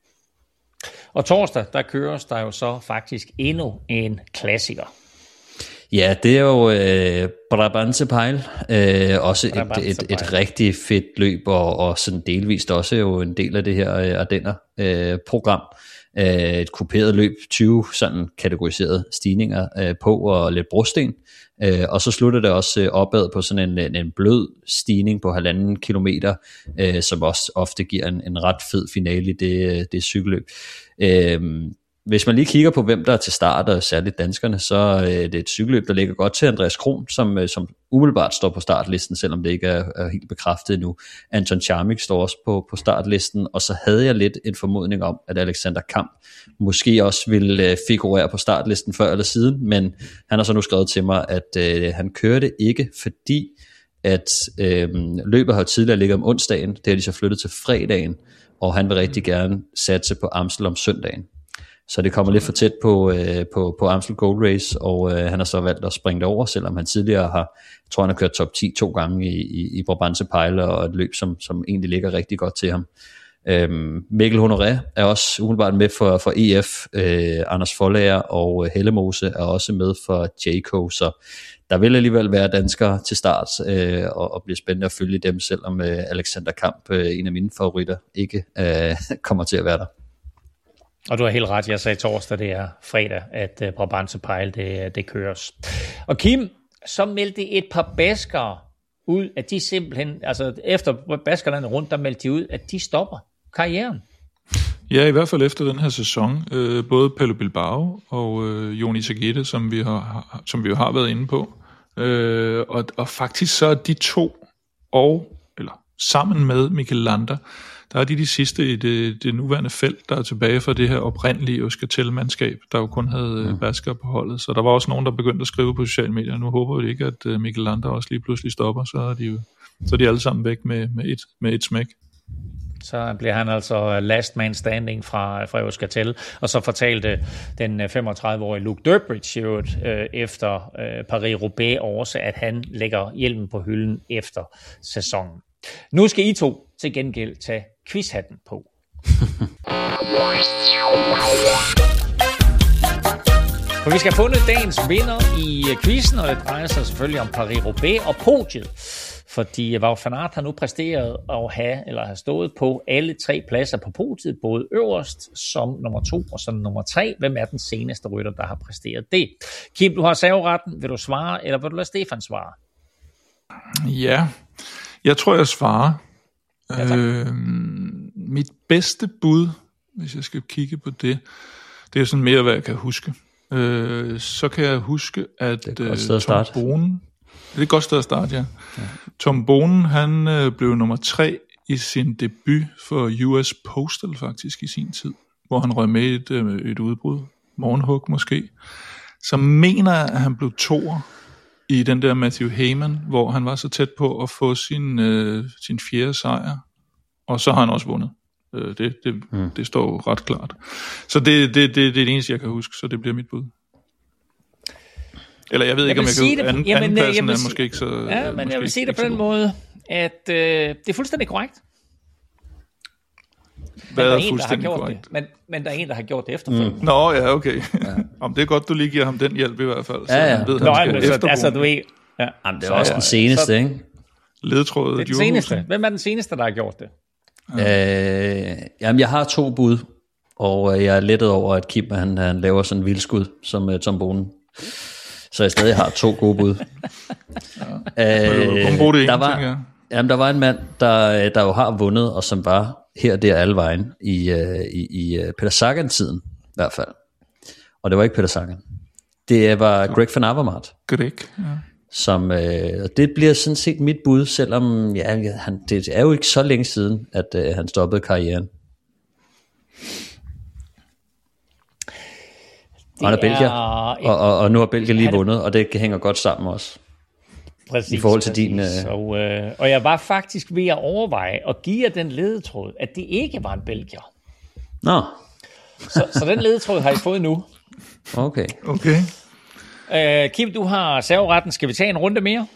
Og torsdag, der køres der jo så faktisk endnu en klassiker. Ja, det er jo Brabantse Pijl, også et rigtig fedt løb, og sådan delvist også jo en del af det her Ardenner-program. Et kuperet løb, 20 sådan kategoriserede stigninger på og lidt brosten. Og så slutter det også opad på sådan en blød stigning på 1,5 kilometer, som også ofte giver en ret fed finale i det cykelløb. Hvis man lige kigger på, hvem der er til start, og særligt danskerne, så er det et cykelløb, der ligger godt til Andreas Kron, som umiddelbart står på startlisten, selvom det ikke er helt bekræftet endnu. Anton Charmik står også på startlisten, og så havde jeg lidt en formodning om, at Alexander Kamp måske også ville figurere på startlisten før eller siden, men han har så nu skrevet til mig, at han kørte ikke, fordi at løbet har tidligere ligget om onsdagen, det har de så flyttet til fredagen, og han vil rigtig gerne satse på Amstel om søndagen. Så det kommer lidt for tæt på Amstel Gold Race, og han har så valgt at springe det over, selvom han tidligere han har kørt top 10 2 gange i Brabantse Pijl, og et løb, som egentlig ligger rigtig godt til ham. Mikkel Honoré er også umiddelbart med for EF, Anders Forlager og Hellemose er også med for Jayco, så der vil alligevel være danskere til start, og bliver spændende at følge dem, selvom Alexander Kamp, en af mine favoritter, ikke kommer til at være der. Og du har helt ret, jeg sagde torsdag, det er fredag, at Brabantse Pijl, det køres. Og Kim, så meldte et par baskere ud, at de simpelthen, altså efter baskerlandet rundt, der meldte de ud, at de stopper karrieren. Ja, i hvert fald efter den her sæson. Både Pello Bilbao og Joni Sagete, som vi jo har været inde på. Og faktisk så er de to, sammen med Mikel Landa, der er de sidste i det nuværende felt, der er tilbage fra det her oprindelige Euskaltel-mandskab, der jo kun havde basker på holdet. Så der var også nogen, der begyndte at skrive på sociale medier. Nu håber vi ikke, at Mikel Landa også lige pludselig stopper, så er de alle sammen væk med et smæk. Så bliver han altså last man standing fra Euskaltel, og så fortalte den 35-årige Luke Durbridge jo efter Paris-Roubaix også, at han lægger hjelmen på hylden efter sæsonen. Nu skal I to til gengæld tage quizhatten på. For vi skal have fundet dagens vinder i quizzen, og det drejer sig selvfølgelig om Paris-Roubaix og podiet. Fordi Wout van Aert har nu præsteret at have stået på alle 3 pladser på podiet, både øverst som nummer 2 og som nummer 3. Hvem er den seneste rytter, der har præsteret det? Kim, du har serveretten. Vil du svare, eller vil du lade Stefan svare? Ja, jeg tror, jeg svarer. Ja, mit bedste bud, hvis jeg skal kigge på det er sådan mere, hvad jeg kan huske. Så kan jeg huske, at Tom Bonen, det er et godt sted at starte, ja. Tom Bonen, han blev nummer 3 i sin debut for US Postal faktisk i sin tid, hvor han røg med et udbrud, morgenhug måske. Så mener jeg, at han blev 2'er i den der Matthew Hayman, hvor han var så tæt på at få sin 4. sejr, og så har han også vundet. Det står jo ret klart. Så det er det eneste, jeg kan huske, så det bliver mit bud. Eller jeg ved ikke, om jeg kan andenpladsen er måske ikke så... Ja, men jeg vil sige det på den måde, at det er fuldstændig korrekt. Hvad er fuldstændig korrekt? Men der er en, der har gjort det efterfølgende. Nå, ja, okay. Om det er godt, du lige giver ham den hjælp i hvert fald. Ja, ja. Så han ved, altså, du ved... Ja. Jamen, det er også den seneste, ikke? Ledtrådet. Det er den seneste. Hvem er den seneste, der har gjort det? Jamen, jeg har 2 bud, og jeg er lettet over, at Kim han laver sådan en vildskud som Tom Bonen. Så jeg stadig har 2 gode bud. Der var en mand, der jo har vundet, og som var her der alle vejen i Peter Sagan-tiden i hvert fald. Og det var ikke Peter Sagan. Det var Greg van Avermaet. Greg, ja. Som, det bliver sådan set mit bud, selvom det er jo ikke så længe siden, at han stoppede karrieren. Og han er belgier, og nu har Belgien lige vundet, og det hænger godt sammen også. Præcis, i forhold til din... Og jeg var faktisk ved at overveje at give jer den ledetråd, at det ikke var en belgier. Nå. Så den ledetråd har I fået nu. Okay. Kim, du har serveretten. Skal vi tage en runde mere?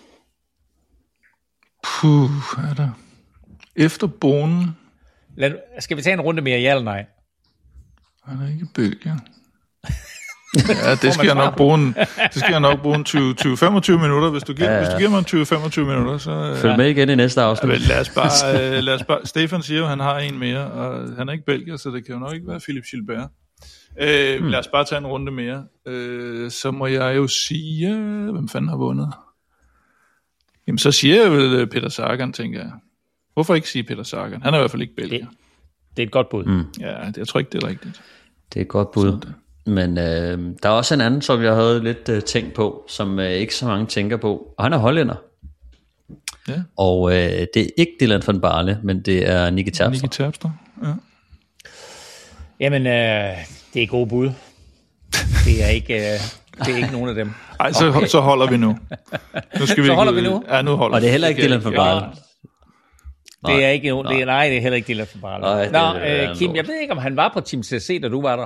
Er der... Efter bonen... Skal vi tage en runde mere, ja eller nej? Han er ikke belgier. Ja, det skal jeg nok bruge en 20-25 minutter. Hvis du giver mig en 20-25 minutter, så... Følg med igen i næste afsnit. Ja, lad os bare... Stefan siger jo, han har en mere, og han er ikke belgier, så det kan jo nok ikke være Philippe Gilbert. Lad os bare tage en runde mere. Så må jeg jo sige... Hvem fanden har vundet? Jamen, så siger jeg vel Peter Sagan, tænker jeg. Hvorfor ikke sige Peter Sagan? Han er i hvert fald ikke belgier. Det er et godt bud. Ja, jeg tror ikke, det er rigtigt. Det er et godt bud. Men der er også en anden, som jeg havde lidt tænkt på, som ikke så mange tænker på. Og han er hollænder. Ja. Og det er ikke Dylan van Baarle, men det er Nicky Terpstra. Ja. Jamen, det er gode bud. Det er ikke nogen af dem. Ej, så holder vi nu. Holder vi nu? Ja, nu holder vi. Og det er heller ikke Dylan van Baarle. Det er ikke, nej, det er heller ikke Dylan van Baarle. Nå, Kim, jeg ved ikke, om han var på Team CC, da du var der.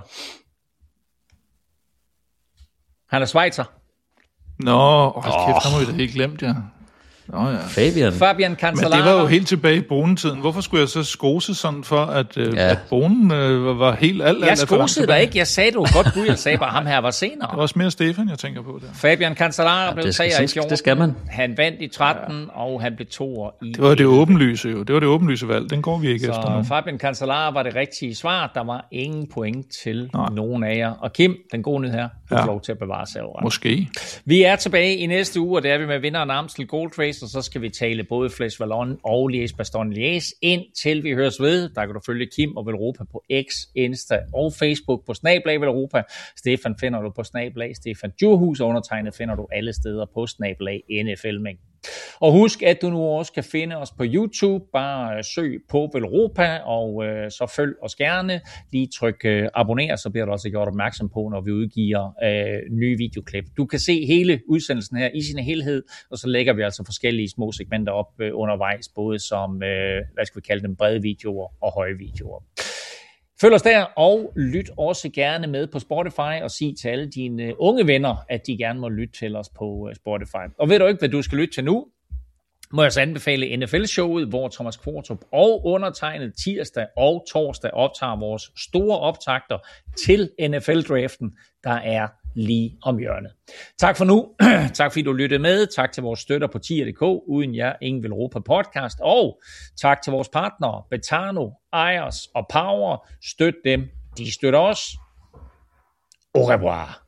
Han er schweizer. Nå, kæft, ham har vi da helt glemt, ja. Nå, ja. Fabian Cancellara. Men det var jo helt tilbage i Bonetiden. Hvorfor skulle jeg så skose sådan for, at Bonen var helt alt? Jeg skosede dig ikke. Jeg sagde, du var godt bud. Jeg sagde bare, ham her var senere. Det var også mere Stefan, jeg tænker på der. Fabian Cancellara blev 3 i 14. Det skal man. Han vandt i 13, og han blev 2 i... Det var det åbenlyse jo. Det var det åbenlyse valg. Den går vi ikke efter nu. Så Fabian Cancellara var det rigtige svar. Der var ingen point til nogen af jer. Og Kim, den gode nyhed her, du får lov til at bevare serveretten. Måske. Vi er tilbage i næste uge, og det er vi med vinderen af Amstel Gold Race, og så skal vi tale både Flèche Wallonne og Liège-Bastogne-Liège. Indtil vi høres ved, der kan du følge Kim og Velropa på X, Insta og Facebook på @Velropa. Stefan finder du på @Stefan Djurhus, og undertegnet finder du alle steder på @NFLmængden. Og husk, at du nu også kan finde os på YouTube. Bare søg på Velropa, og så følg os gerne. Lige tryk abonner, så bliver du også gjort opmærksom på, når vi udgiver nye videoklip. Du kan se hele udsendelsen her i sin helhed, og så lægger vi altså forskellige små segmenter op undervejs, både som, hvad skal vi kalde dem, brede videoer og høje videoer. Følg os der, og lyt også gerne med på Spotify, og sig til alle dine unge venner, at de gerne må lytte til os på Spotify. Og ved du ikke, hvad du skal lytte til nu? Må jeg så anbefale NFL-showet, hvor Thomas Kvartrup og undertegnet tirsdag og torsdag optager vores store optakter til NFL-draften, der er lige om hjørnet. Tak for nu. Tak fordi du lyttede med. Tak til vores støtter på tier.dk. Uden jer, ingen Velropa podcast. Og tak til vores partnere, Betano, Ayers og Power. Støt dem. De støtter os. Au revoir.